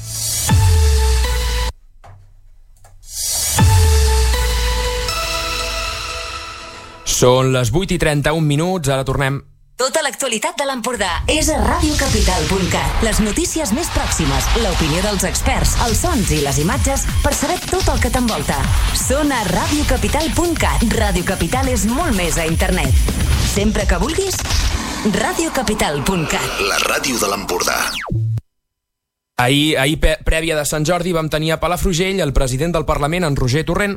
Són les vuit i trenta-un minuts, ara tornem.
Tota l'actualitat de l'Empordà és a ràdio capital punt cat. Les notícies més pròximes, l'opinió dels experts, els sons i les imatges per saber tot el que t'envolta. Són a ràdio capital punt cat. Ràdio Capital és molt més a internet. Sempre que vulguis, ràdio capital punt cat.
La ràdio de l'Empordà.
Ahir, ahir prèvia de Sant Jordi, vam tenir a Palafrugell el president del Parlament, en Roger Torrent.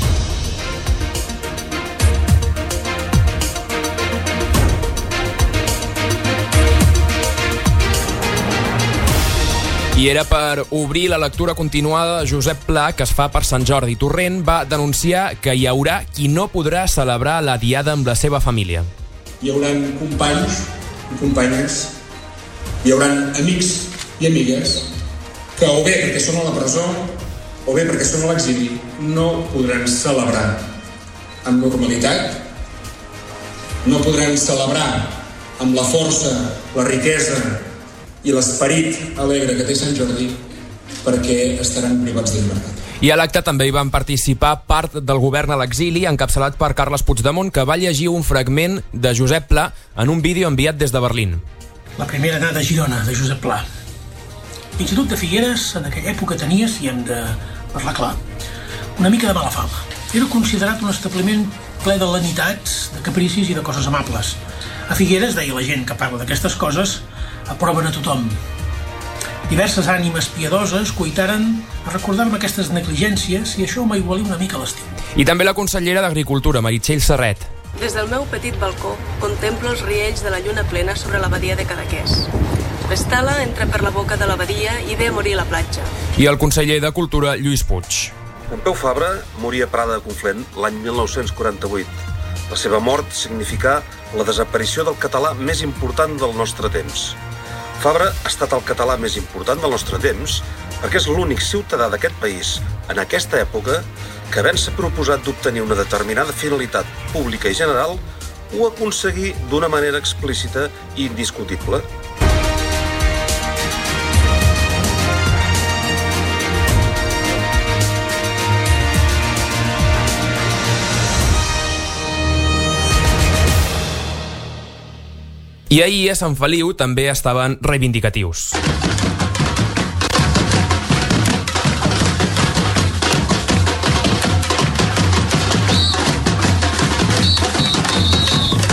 I era per obrir la lectura continuada de Josep Pla que es fa per Sant Jordi. Torrent va denunciar que hi haurà qui no podrà celebrar la diada amb la seva família.
Hi haurà companys i companyes, hi haurà amics i amigues que o bé perquè són a la presó o bé perquè són a l'exili no podran celebrar amb normalitat, no podran celebrar amb la força, la riquesa i l'esperit alegre que té Sant Jordi perquè estaran privats de llibertat.
I a l'acte també hi van participar part del govern a l'exili, encapçalat per Carles Puigdemont, que va llegir un fragment de Josep Pla en un vídeo enviat des de Berlín.
La primera anada a Girona, de Josep Pla. L'Institut de Figueres en aquella època tenia, si hem de parlar clar, una mica de mala fama. Era considerat un establiment ple de lenitats, de capricis i de coses amables. A Figueres, deia la gent que parla d'aquestes coses, aproven a tothom. Diverses ànimes piadoses cuitaren a recordar-me aquestes negligències i això m'aigualia una mica l'estiu.
I també la consellera d'Agricultura, Meritxell Serret.
Des del meu petit balcó contemplo els riells de la lluna plena sobre la badia de Cadaqués. L'estela entra per la boca de la badia i ve a morir a la platja.
I el conseller de Cultura, Lluís Puig.
Pompeu Fabra moria a Prada de Conflent l'any mil nou-cents quaranta-vuit. La seva mort significà la desaparició del català més important del nostre temps. Fabra ha estat el català més important del nostre temps perquè és l'únic ciutadà d'aquest país, en aquesta època, que havent-se proposat d'obtenir una determinada finalitat pública i general, ho aconseguí d'una manera explícita i indiscutible.
I ahir a Sant Feliu també estaven reivindicatius.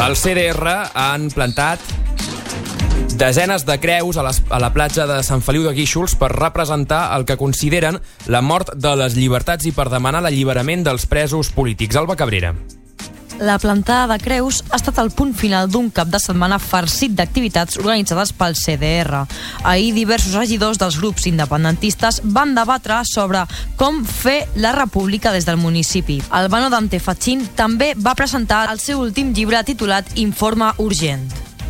El C D R han plantat desenes de creus a, les, a la platja de Sant Feliu de Guíxols per representar el que consideren la mort de les llibertats i per demanar l'alliberament dels presos polítics. Alba Cabrera.
La plantada de creus ha estat el punt final d'un cap de setmana farcit d'activitats organitzades pel C D R. Ahir, diversos regidors dels grups independentistes van debatre sobre com fer la república des del municipi. Albano Dante Fachin també va presentar el seu últim llibre titulat Informe Urgent.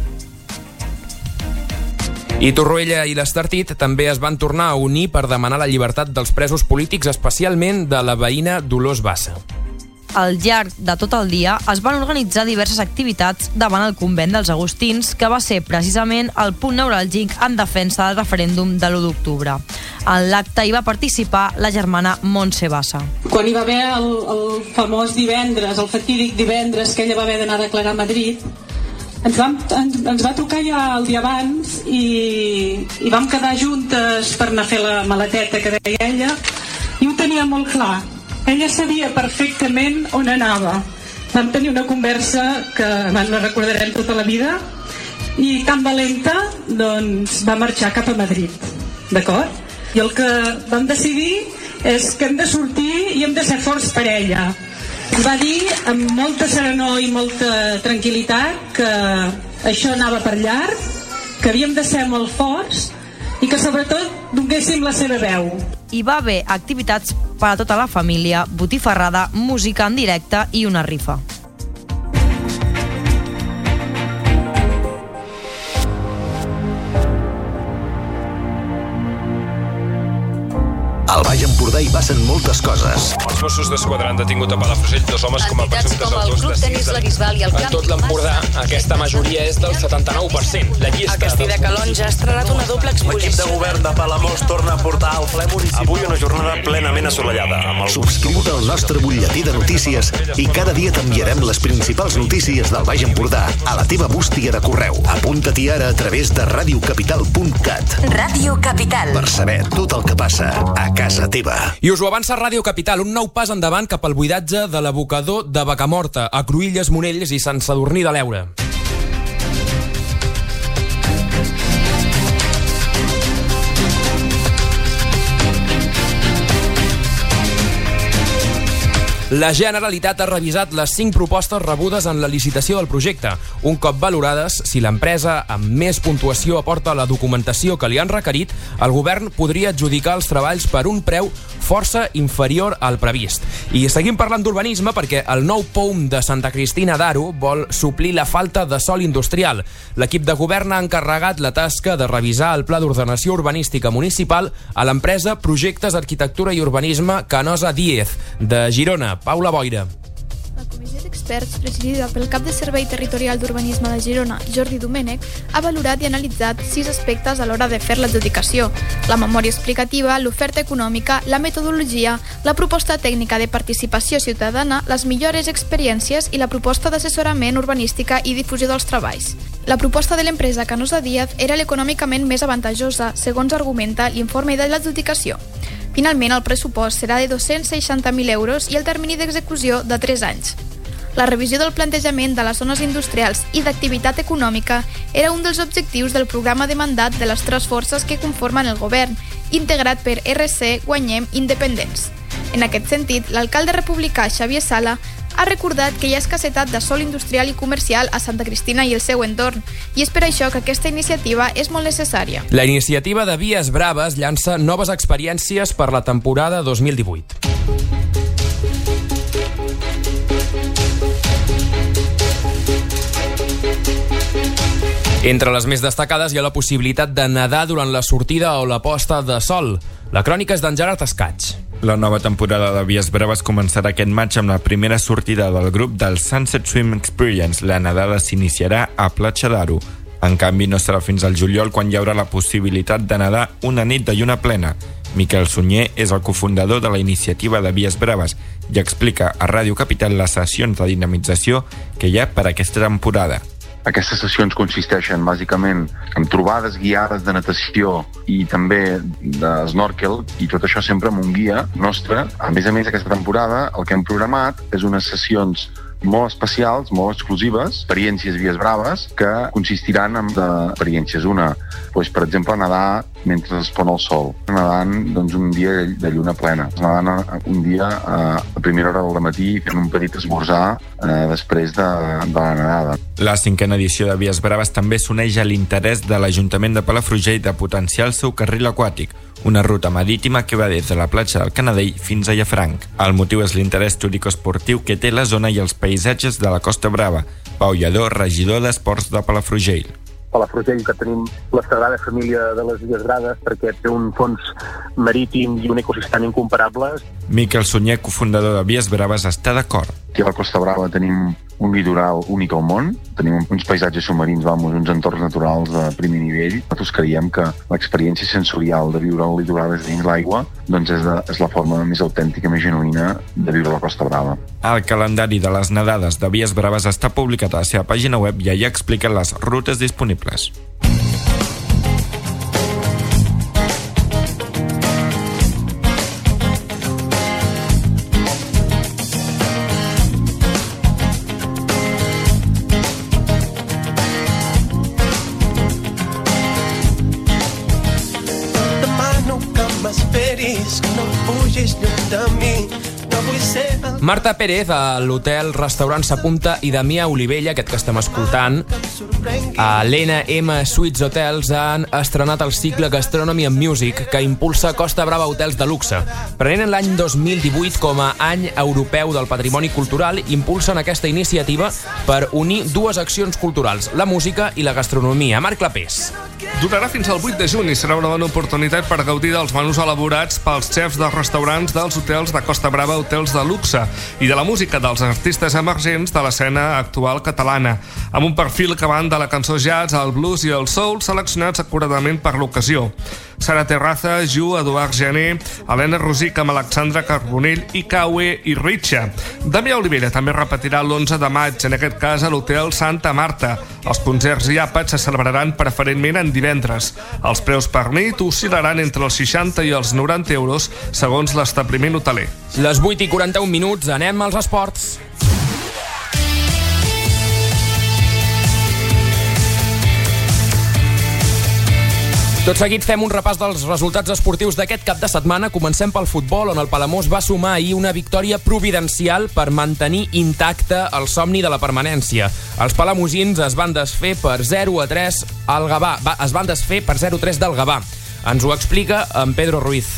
I Torroella i l'Estartit també es van tornar a unir per demanar la llibertat dels presos polítics, especialment de la veïna Dolors Bassa.
Al llarg de tot el dia es van organitzar diverses activitats davant el convent dels Agustins, que va ser precisament el punt neuràlgic en defensa del referèndum de l'u d'octubre. En l'acte hi va participar la germana Montse Bassa.
Quan hi va haver el, el famós divendres, el fatídic divendres que ella va haver d'anar a declarar a Madrid, ens, vam, ens, ens va trucar ja el dia abans i, i vam quedar juntes per anar a fer la maleteta que deia ella, i ho tenia molt clar. Ella sabia perfectament on anava. Vam tenir una conversa que la recordarem tota la vida, i tan valenta, doncs, va marxar cap a Madrid, d'acord? I el que vam decidir és que hem de sortir i hem de ser forts per ella. Va dir amb molta serenor i molta tranquil·litat que això anava per llarg, que havíem de ser molt forts i que sobretot donéssim la seva veu.
Hi va haver activitats per a tota la família, botifarrada, música en directe i una rifa.
Al Baix Empordà hi passen moltes coses.
Els Mossos d'Esquadra han detingut a Palafrugell dos homes com a presumptes autors de sis
A tot l'Empordà, aquesta majoria és del setanta-nou per cent. La llista...
El Castell de Calonge ha estrenat una doble exposició.
L'equip de govern de Palamós torna a portar al ple municipal. Avui una jornada plenament assolellada. Amb el...
Subscriu-te al nostre butlletí de notícies i cada dia t'enviarem les principals notícies del Baix Empordà a la teva bústia de correu. Apunta-t'hi ara a través de ràdio capital punt cat.
Ràdio Capital.
Per saber tot el que passa a casa teva.
I us ho avança Ràdio Capital, un nou pas endavant cap al buidatge de l'abocador de Vacamorta, a Cruïlles, Monells i Sant Sadurní de l'Heura. La Generalitat ha revisat les cinc propostes rebudes en la licitació del projecte. Un cop valorades, si l'empresa amb més puntuació aporta la documentació que li han requerit, el govern podria adjudicar els treballs per un preu força inferior al previst. I seguim parlant d'urbanisme perquè el nou P O U M de Santa Cristina d'Aro vol suplir la falta de sòl industrial. L'equip de govern ha encarregat la tasca de revisar el Pla d'Ordenació Urbanística Municipal a l'empresa Projectes Arquitectura i Urbanisme Canosa Díez, de Girona. Paula Boira.
La comissió d'experts, presidida pel cap de Servei Territorial d'Urbanisme de Girona, Jordi Domènech, ha valorat i analitzat sis aspectes a l'hora de fer l'adjudicació: la memòria explicativa, l'oferta econòmica, la metodologia, la proposta tècnica de participació ciutadana, les millores experiències i la proposta d'assessorament urbanística i difusió dels treballs. La proposta de l'empresa Canosa Díez era l'econòmicament més avantatjosa, segons argumenta l'informe de l'adjudicació. Finalment, el pressupost serà de dos-cents seixanta mil euros i el termini d'execució de tres anys. La revisió del plantejament de les zones industrials i d'activitat econòmica era un dels objectius del programa de mandat de les tres forces que conformen el govern, integrat per R C Guanyem Independents. En aquest sentit, l'alcalde republicà Xavier Sala ha recordat que hi ha escassetat de sòl industrial i comercial a Santa Cristina i el seu entorn, i és per això que aquesta iniciativa és molt necessària.
La iniciativa de Vies Braves llança noves experiències per la temporada dos mil divuit. Entre les més destacades hi ha la possibilitat de nedar durant la sortida o la posta de sol. La crònica és d'en Gerard Escaig.
La nova temporada de Vies Braves començarà aquest maig amb la primera sortida del grup del Sunset Swim Experience. La nedada s'iniciarà a Platja d'Aro. En canvi, no serà fins al juliol quan hi haurà la possibilitat de nedar una nit de lluna plena. Miquel Sunyer és el cofundador de la iniciativa de Vies Braves i explica a Ràdio Capital les sessions de dinamització que hi ha per aquesta temporada.
Aquestes sessions consisteixen bàsicament en trobades guiades de natació i també de snorkel, i tot això sempre amb un guia nostre. A més a més, aquesta temporada el que hem programat és unes sessions molt especials, molt exclusives, experiències vies braves, que consistiran en dues experiències. Una, doncs, per exemple, nedar mentre es pon el sol, nedant doncs, un dia de lluna plena, nedant un dia a primera hora del matí fent un petit esmorzar eh, després de, de la nedada.
La cinquena edició de Vies Braves també s'uneix a l'interès de l'Ajuntament de Palafrugell de potenciar el seu carril aquàtic, una ruta marítima que va des de la platja del Canadell fins a Llafranc. El motiu és l'interès turístico-esportiu que té la zona i els paisatges de la Costa Brava. Pau Lledó, regidor d'Esports de Palafrugell.
Palafrugell, que tenim la sagrada família de les Illes Grades, perquè té un fons marítim i un ecosistema incomparable.
Miquel Sunyer, cofundador de Vies Braves, està d'acord.
Aquí a la Costa Brava tenim un litoral únic al món, tenim uns paisatges submarins, vamos, uns entorns naturals de primer nivell. Nosaltres creiem que l'experiència sensorial de viure al litoral des dins l'aigua doncs és, de, és la forma més autèntica, més genuïna de viure a la Costa Brava.
El calendari de les nedades de Vies Braves està publicat a la seva pàgina web i allà explica les rutes disponibles.
Marta Pérez, a l'hotel Restaurant Sapunta, i Damià Olivella, aquest que estem escoltant, a l'N M Suites Hotels han estrenat el cicle Gastronomy and Music que impulsa Costa Brava Hotels de Luxe. Prenent l'any dos mil divuit com a any europeu del patrimoni cultural, impulsen aquesta iniciativa per unir dues accions culturals, la música i la gastronomia. Marc Clapés.
Durarà fins al vuit de juny i serà una bona oportunitat per gaudir dels menús elaborats pels xefs dels restaurants dels hotels de Costa Brava Hotels de Luxe i de la música dels artistes emergents de l'escena actual catalana, amb un perfil que van de la cançó jazz, el blues i el soul, seleccionats acuradament per l'ocasió. Sara Terraza, Ju, Eduard Gené, Helena Rosic amb Alexandra Carbonell i Kaue i Richa. Damià Olivella també repetirà l'onze de maig, en aquest cas a l'hotel Santa Marta. Els concerts i àpats se celebraran preferentment en divendres. Els preus per nit oscil·laran entre els seixanta i els noranta euros, segons l'establiment hoteler.
Les vuit i quaranta-un minuts, anem als esports. Tot seguit fem un repàs dels resultats esportius d'aquest cap de setmana. Comencem pel futbol, on el Palamós va sumar ahir una victòria providencial per mantenir intacte el somni de la permanència. Els palamosins es van desfer per zero a tres al Gavà. Va, es van desfer per zero a tres del Gavà. Ens ho explica en Pedro Ruiz.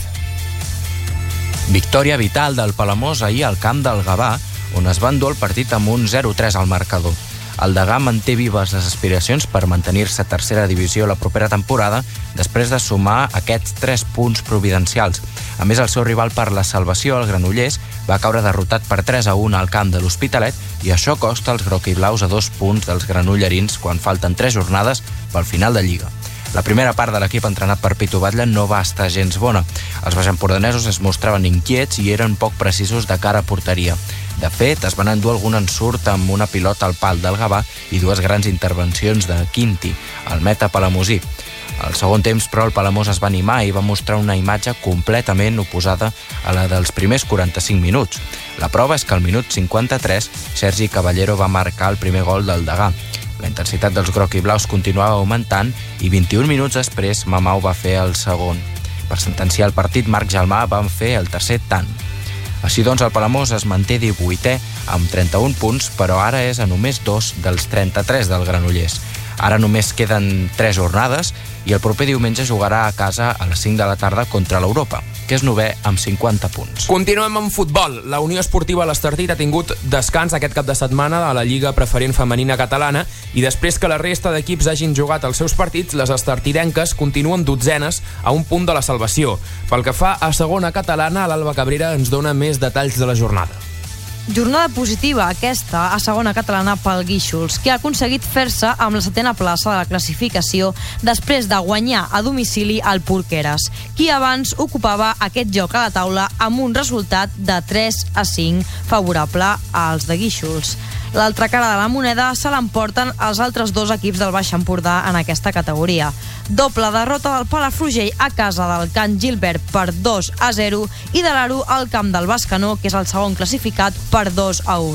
Victòria vital del Palamós ahir al camp del Gavà, on es va endur el partit amb un zero a tres al marcador. El Degà manté vives les aspiracions per mantenir-se a tercera divisió la propera temporada després de sumar aquests tres punts providencials. A més, el seu rival per la salvació, el Granollers, va caure derrotat per tres a un al camp de l'Hospitalet i això costa als groquiblaus a dos punts dels granollerins quan falten tres jornades pel final de Lliga. La primera part de l'equip entrenat per Pitu Batlle no va estar gens bona. Els baixampordanesos es mostraven inquiets i eren poc precisos de cara a porteria. De fet, es van endur algun ensurt amb una pilota al pal del Gavà i dues grans intervencions de Quinti, el meta palamosí. Al segon temps, però, el Palamós es va animar i va mostrar una imatge completament oposada a la dels primers quaranta-cinc minuts. La prova és que al minut cinquanta-tres, Sergi Caballero va marcar el primer gol del Degà. La intensitat dels groquiblaus continuava augmentant i vint-i-un minuts després Mamau va fer el segon. Per sentenciar el partit, Marc Gelmà va fer el tercer tant. Així doncs, el Palamós es manté divuitè amb trenta-un punts, però ara és a només dos dels trenta-tres del Granollers. Ara només queden tres jornades i el proper diumenge jugarà a casa a les cinc de la tarda contra l'Europa, que és novè amb cinquanta punts.
Continuem amb futbol. La Unió Esportiva l'Estartit ha tingut descans aquest cap de setmana a la Lliga Preferent Femenina Catalana i després que la resta d'equips hagin jugat els seus partits, les estartidenques continuen dotzenes a un punt de la salvació. Pel que fa a segona catalana, l'Alba Cabrera ens dona més detalls de la jornada.
Jornada positiva aquesta a segona catalana pel Guíxols, que ha aconseguit fer-se amb la setena plaça de la classificació després de guanyar a domicili al Porqueres, qui abans ocupava aquest joc a la taula amb un resultat de tres a cinc favorable als de Guíxols. L'altra cara de la moneda se l'emporten els altres dos equips del Baix Empordà en aquesta categoria. Doble derrota del Palafrugell a casa del Can Gilbert per dos a zero i de l'Aro al camp del Bescanó, que és el segon classificat, per dos a un.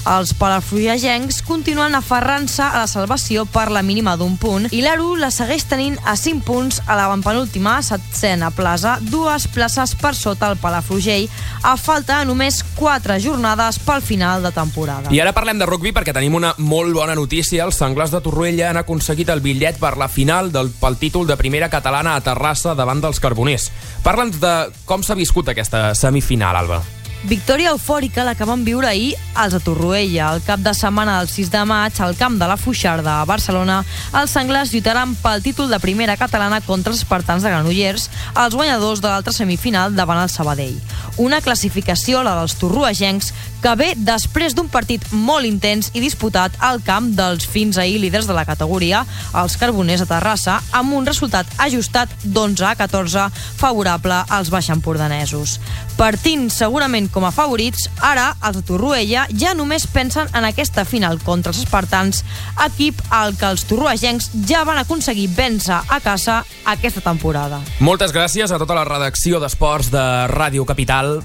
Els palafrugellencs continuen aferrant-se a la salvació per la mínima d'un punt i l'Aro la segueix tenint a cinc punts a l'avantpenúltima setzena plaça, dues places per sota el Palafrugell, a falta de només quatre jornades pel final de temporada.
I ara parlem de rugbi perquè tenim una molt bona notícia. Els senglars de Torroella han aconseguit el bitllet per la final del, pel títol de primera catalana a Terrassa davant dels Carboners. Parla'ns de com s'ha viscut aquesta semifinal, Alba.
Victòria eufòrica la que van viure ahir els de Torroella. El cap de setmana del sis de maig, al camp de la Foixarda a Barcelona, els senglars lluitaran pel títol de primera catalana contra els espartans de Granollers, els guanyadors de l'altra semifinal davant el Sabadell. Una classificació, la dels torroegencs, que ve després d'un partit molt intens i disputat al camp dels fins ahir líders de la categoria, els Carboners a Terrassa, amb un resultat ajustat d'onze a catorze favorable als baixempordanesos. Partint segurament com a favorits, ara els de Torroella ja només pensen en aquesta final contra els espartans, equip al que els torroegencs ja van aconseguir vèncer a casa aquesta temporada.
Moltes gràcies a tota la redacció d'Esports de Ràdio Capital.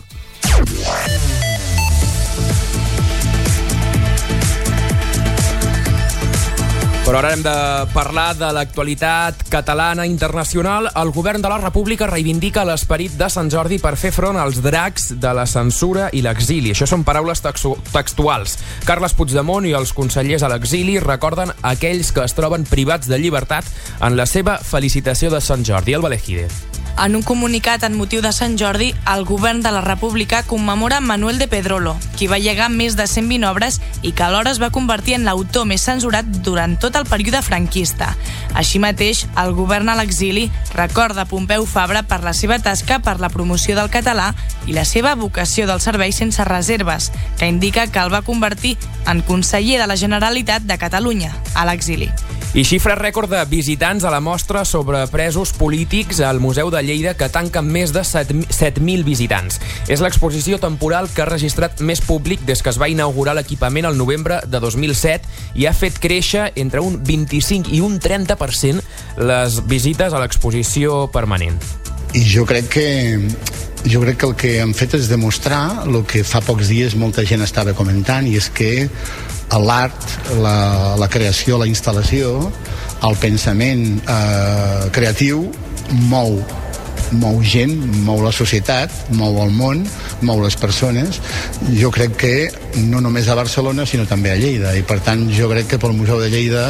Però ara hem de parlar de l'actualitat catalana internacional. El govern de la República reivindica l'esperit de Sant Jordi per fer front als dracs de la censura i l'exili. Això són paraules textuals. Carles Puigdemont i els consellers a l'exili recorden aquells que es troben privats de llibertat en la seva felicitació de Sant Jordi. El Valejide.
En un comunicat en motiu de Sant Jordi, el govern de la República commemora Manuel de Pedrolo, qui va llegar més de cent vint obres i que alhora es va convertir en l'autor més censurat durant tot el període franquista. Així mateix, el govern a l'exili recorda Pompeu Fabra per la seva tasca per la promoció del català i la seva vocació del servei sense reserves, que indica que el va convertir en conseller de la Generalitat de Catalunya a l'exili.
I xifra rècord de visitants a la mostra sobre presos polítics al Museu de Lleida, que tanca amb més de set mil visitants. És l'exposició temporal que ha registrat més públic des que es va inaugurar l'equipament el novembre de dos mil set i ha fet créixer entre un vint-i-cinc i un trenta per cent les visites a l'exposició permanent.
I jo crec que jo crec que el que han fet és demostrar el que fa pocs dies molta gent estava comentant, i és que l'art, la, la creació, la instal·lació, el pensament eh, creatiu mou mou gent, mou la societat, mou el món, mou les persones. Jo crec que no només a Barcelona, sinó també a Lleida, i per tant jo crec que pel Museu de Lleida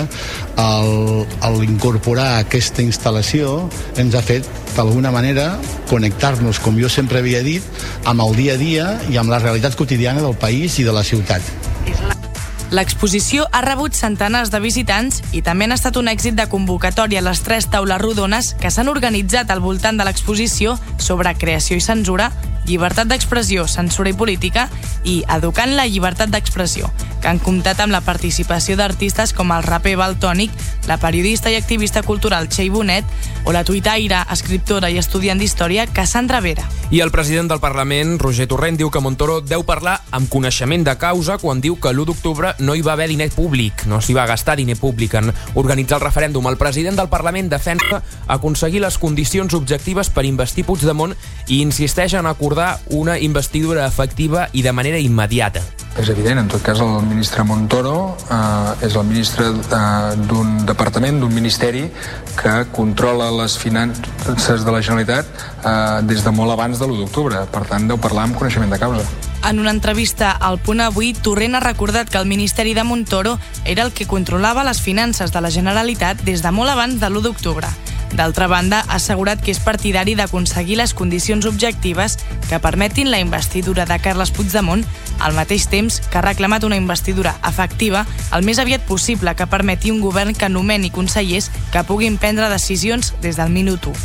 el, el incorporar aquesta instal·lació ens ha fet d'alguna manera connectar-nos, com jo sempre havia dit, amb el dia a dia i amb la realitat quotidiana del país i de la ciutat.
L'exposició ha rebut centenars de visitants i també han estat un èxit de convocatòria a les tres taules rodones que s'han organitzat al voltant de l'exposició sobre creació i censura, llibertat d'expressió, censura i política i educant la llibertat d'expressió, que han comptat amb la participació d'artistes com el raper Valtònic, la periodista i activista cultural Txell Bonet o la tuitaire, escriptora i estudiant d'història Cassandra Vera.
I el president del Parlament, Roger Torrent, diu que Montoro deu parlar amb coneixement de causa quan diu que l'u d'octubre no hi va haver diner públic, no s'hi va gastar diner públic en organitzar el referèndum. El president del Parlament defensa aconseguir les condicions objectives per investir Puigdemont i insisteix en acordar una investidura efectiva i de manera immediata.
És evident, en tot cas el ministre Montoro eh, és el ministre eh, d'un departament, d'un ministeri que controla les finances de la Generalitat eh, des de molt abans de l'u d'octubre. Per tant, deu parlar amb coneixement de causa.
En una entrevista al Punt Avui, Torrent ha recordat que el ministeri de Montoro era el que controlava les finances de la Generalitat des de molt abans de l'u d'octubre. D'altra banda, ha assegurat que és partidari d'aconseguir les condicions objectives que permetin la investidura de Carles Puigdemont, al mateix temps que ha reclamat una investidura efectiva el més aviat possible que permeti un govern que nomeni consellers que puguin prendre decisions des del minut u.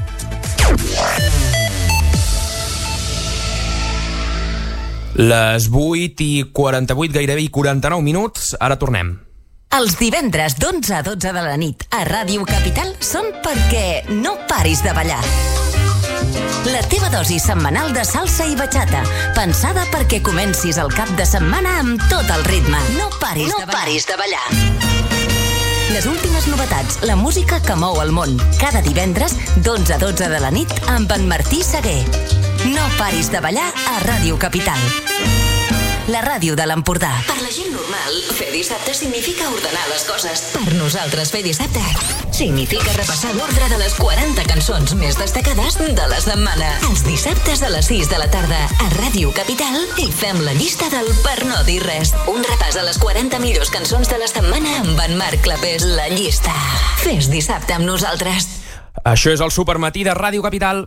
Les vuit i quaranta-vuit, gairebé i quaranta-nou minuts, ara tornem.
Els divendres d'onze a dotze de la nit a Ràdio Capital són perquè no paris de ballar. La teva dosi setmanal de salsa i bachata, pensada perquè comencis el cap de setmana amb tot el ritme. No paris, no de, ballar. paris de ballar. Les últimes novetats, la música que mou el món. Cada divendres d'onze a dotze de la nit amb en Martí Seguer. No paris de ballar a Ràdio Capital. la ràdio de l'Empordà. Per la gent normal, fer dissabte significa ordenar les coses. Per nosaltres, fer dissabte significa repassar l'ordre de les quaranta cançons més destacades de la setmana. Els dissabtes a les sis de la tarda a Ràdio Capital i fem la llista del Per no dir res. Un repàs a les quaranta millors cançons de la setmana amb en Marc Clapés, La Llista. Fes dissabte amb nosaltres.
Això és el Supermatí de Ràdio Capital.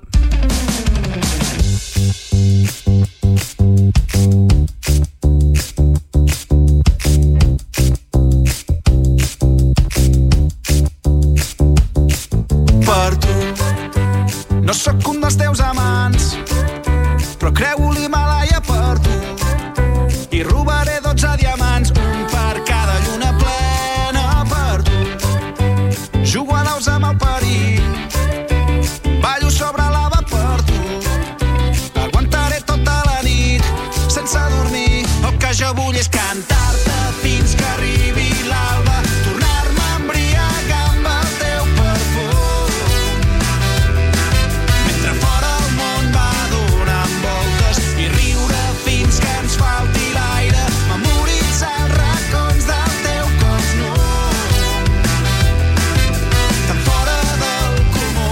Per tu no sóc un dels teus amants, però creu l'Himalaya per tu i robaré dotze diamants, un per cada lluna plena per tu. Jugo a daus amb el perill, ballo sobre lava per tu, aguantaré tota la nit sense dormir. El que jo vull és cantar-te fins que arribi l'alba, tornar-me a embriagar amb el teu perfum, mentre fora el món va donant voltes i riure fins que ens falti l'aire, memoritzar els racons del teu cos nu, tan fora del comú.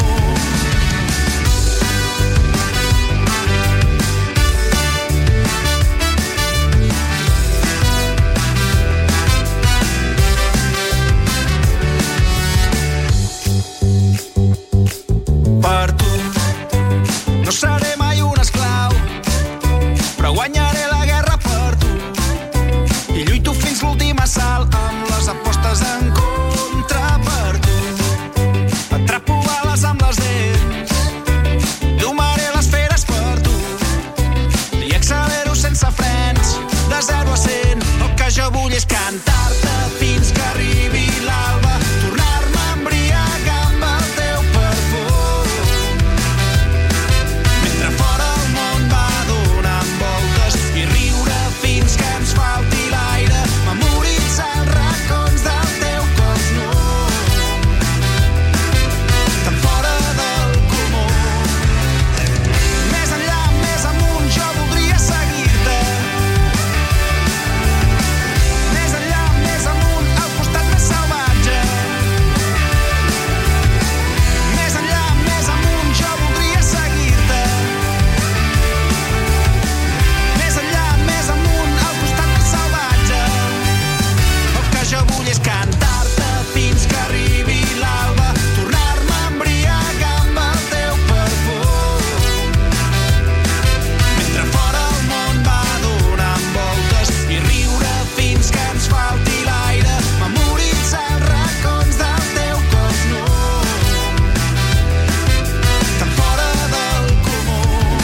Per tu no seré mai un esclau, però guanyaré la guerra per tu i lluito fins l'últim assalt amb les apostes en contra per tu. Atrapo bales amb les dents, domaré les feres per tu i accelero sense frens de zero a cent. El que jo vull és cantar-te fins que arribi l'alba, tornar-me a embriagar amb el teu perfum, mentre fora el món va donant voltes i riure fins que ens falti l'aire, memoritzar els racons del teu cos nu, tan fora del comú. Més enllà, més amunt, jo voldria seguir-te. Més enllà, més amunt, al costat més salvatge. Més enllà, més amunt, jo voldria seguir-te. Més enllà, més amunt, al costat més salvatge. El que jo vull és cantar-te fins que arribi l'alba, tornar-me a embriagar amb el teu perfum, mentre fora el món va donant voltes i riure fins que ens falti l'aire, memoritzar els racons del teu cos nu, tan fora del comú.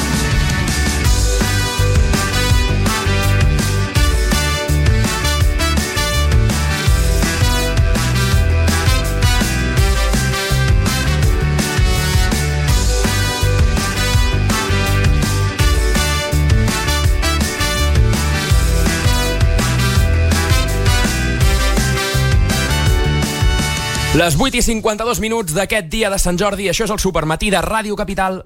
Les vuit i cinquanta-dos minuts d'aquest dia de Sant Jordi. Això és el Supermatí de Ràdio Capital.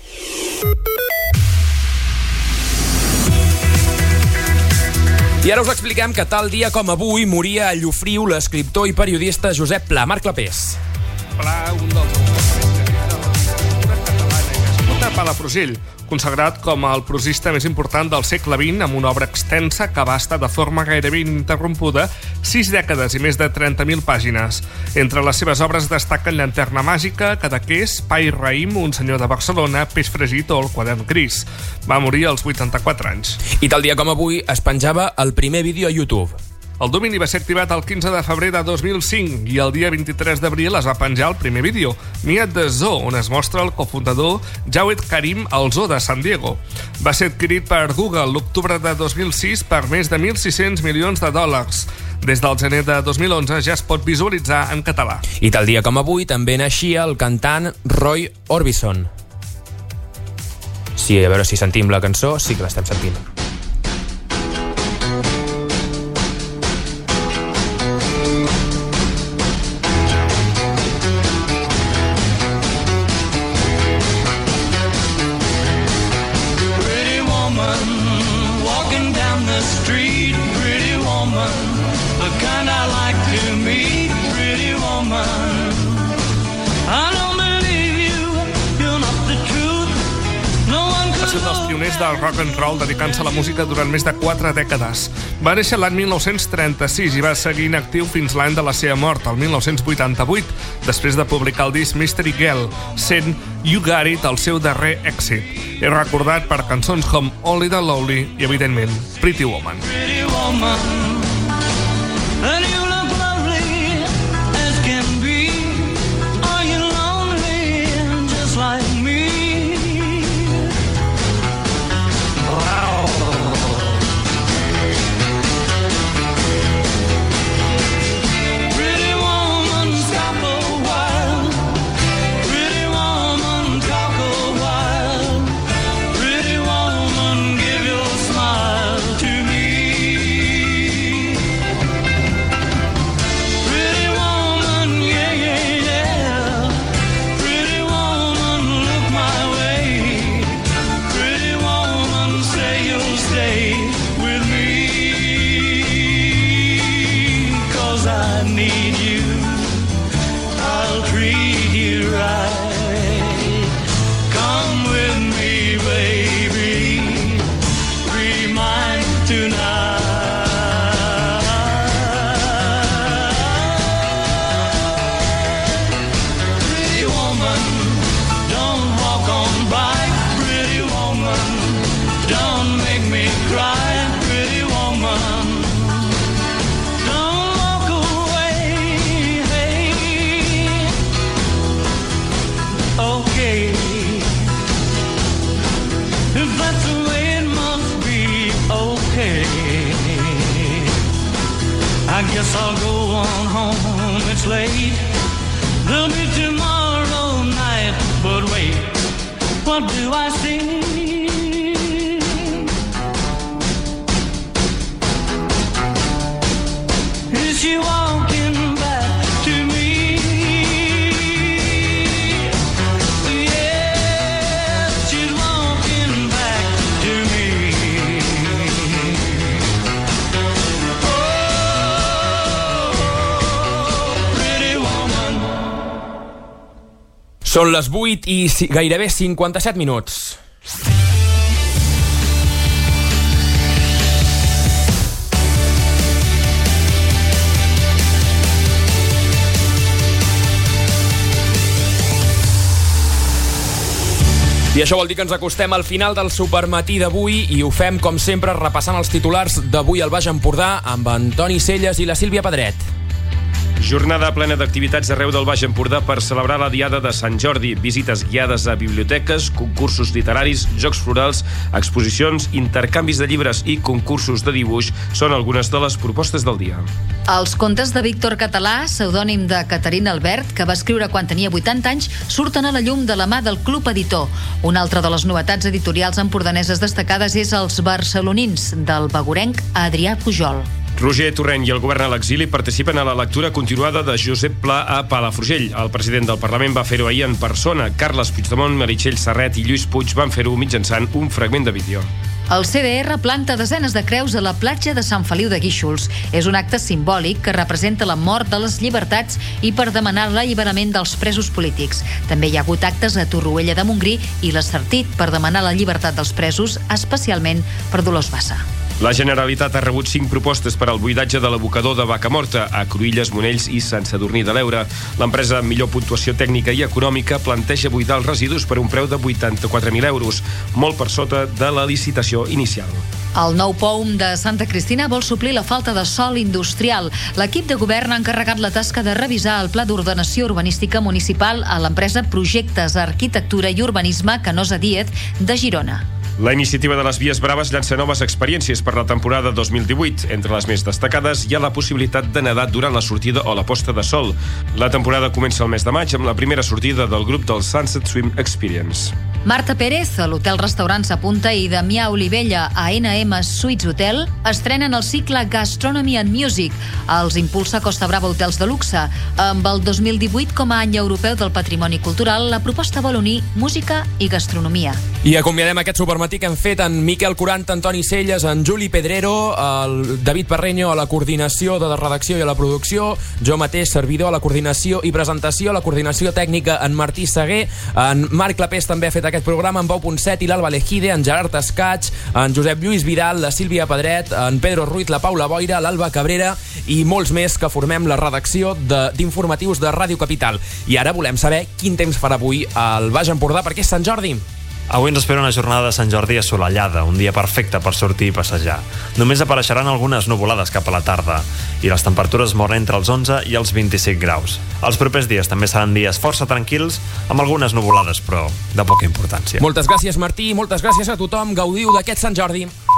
I ara us expliquem que tal dia com avui moria a Llofriu l'escriptor i periodista Josep Pla. Marc Clapés.
Pla, un dels autors de la literatura catalana que nascut a Palafrugell, consagrat com el prosista més important del segle vint, amb una obra extensa que abasta de forma gairebé ininterrompuda sis dècades i més de trenta mil pàgines. Entre les seves obres destaquen Llanterna màgica, Cadaqués, Pa i Raïm, Un senyor de Barcelona, Peix fregit o El quadern gris. Va morir als vuitanta-quatre anys.
I tal dia com avui es penjava el primer vídeo a YouTube.
El domini va ser activat el quinze de febrer de dos mil cinc i el dia vint-i-tres d'abril es va penjar el primer vídeo, Miat de Zoo, on es mostra el cofundador Jawed Karim al Zoo de San Diego. Va ser adquirit per Google l'octubre de dos mil sis per més de mil sis-cents milions de dòlars. Des del gener de dos mil onze ja es pot visualitzar en català.
I tal dia com avui també naixia el cantant Roy Orbison. Sí, a veure si sentim la cançó. Sí que l'estem sentint.
Pretty woman walking down the
the street, pretty woman, the kind I like to meet, pretty woman. I don't believe you, you're not the truth. No one
Va
could
ser un dels pioners del rock and roll dedicant-se a la música durant més de quatre dècades. Va néixer l'any mil nou-cents trenta-sis i va seguir inactiu fins l'any de la seva mort, el mil nou-cents vuitanta-vuit, després de publicar el disc Mystery Girl, sent You Got It el seu darrer èxit. És recordat per cançons com Only the Lonely i, evidentment, Pretty Woman.
pretty woman, and you look lovely as can be. Are you lonely just like me? Wow. Pretty woman, stop a while. Pretty woman, talk a while. Pretty woman, give your smile to me. Pretty woman, yeah, yeah, yeah. Pretty woman, look my way. Pretty woman, say you'll stay with me. 'Cause I need you. I'll treat you right. Come with me, baby. Be mine tonight. Pretty woman, don't walk on by. Pretty woman, don't make me cry. Pretty woman, don't walk away. Hey. Okay. If that's the way it must be, okay. I guess I'll go on home, it's late. There'll be tomorrow night, but wait, what do I see? Is she walking back to me? Yes, she's walking back to me. Pretty woman.
Són les vuit i ci- gairebé cinquanta-set minuts. I això vol dir que ens acostem al final del Supermatí d'avui i ho fem, com sempre, repassant els titulars d'avui al Baix Empordà amb Antoni Celles i la Sílvia Pedret.
Jornada plena d'activitats arreu del Baix Empordà per celebrar la Diada de Sant Jordi. Visites guiades a biblioteques, concursos literaris, jocs florals, exposicions, intercanvis de llibres i concursos de dibuix són algunes de les propostes del dia.
Els contes de Víctor Català, pseudònim de Caterina Albert, que va escriure quan tenia vuitanta anys, surten a la llum de la mà del Club Editor. Una altra de les novetats editorials empordaneses destacades és Els barcelonins, del begurenc Adrià Pujol.
Roger Torrent i el govern a l'exili participen a la lectura continuada de Josep Pla a Palafrugell. El president del Parlament va fer-ho ahir en persona. Carles Puigdemont, Meritxell Serret i Lluís Puig van fer-ho mitjançant un fragment de vídeo.
El C D R planta desenes de creus a la platja de Sant Feliu de Guíxols. És un acte simbòlic que representa la mort de les llibertats i per demanar l'alliberament dels presos polítics. També hi ha hagut actes a Torroella de Montgrí i l'Estartit per demanar la llibertat dels presos, especialment per Dolors Bassa.
La Generalitat ha rebut cinc propostes per al buidatge de l'abocador de Vacamorta a Cruïlles, Monells i Sant Sadurní de l'Eure. L'empresa amb millor puntuació tècnica i econòmica planteja buidar els residus per un preu de vuitanta-quatre mil euros, molt per sota de la licitació inicial.
El nou P O U M de Santa Cristina vol suplir la falta de sòl industrial. L'equip de govern ha encarregat la tasca de revisar el pla d'ordenació urbanística municipal a l'empresa Projectes, Arquitectura i Urbanisme Canosa Díez de Girona.
La iniciativa de les Vies Braves llança noves experiències per la temporada dos mil divuit. Entre les més destacades hi ha la possibilitat de nedar durant la sortida o la posta de sol. La temporada comença el mes de maig amb la primera sortida del grup del Sunset Swim Experience.
Marta Pérez, a l'hotel-restaurant Sa Punta, i Damià Olivella, a N M Suites Hotel, estrenen el cicle Gastronomy and Music. Els impulsa Costa Brava Hotels de Luxe. Amb el dos mil divuit com a any europeu del patrimoni cultural, la proposta vol unir música i gastronomia.
I acomiadem aquest supermatí que hem fet en Miquel Curant, Antoni Celles, en Juli Pedrero, el David Parreño a la coordinació de la redacció i a la producció, jo mateix, servidor, a la coordinació i presentació, a la coordinació tècnica en Martí Seguer, en Marc Clapés també ha fet aquest programa, en Pau Ponset i l'Alba Lejide, en Gerard Escaig, en Josep Lluís Vidal, la Sílvia Pedret, en Pedro Ruiz, la Paula Boira, l'Alba Cabrera i molts més que formem la redacció d'informatius de, de Ràdio Capital. I ara volem saber quin temps farà avui al Baix Empordà, perquè és Sant Jordi.
Avui ens espera una jornada de Sant Jordi assolellada, un dia perfecte per sortir i passejar. Només apareixeran algunes nuvolades cap a la tarda i les temperatures moren entre els onze i els vint-i-cinc graus. Els propers dies també seran dies força tranquils, amb algunes nuvolades, però de poca importància.
Moltes gràcies, Martí, moltes gràcies a tothom. Gaudiu d'aquest Sant Jordi.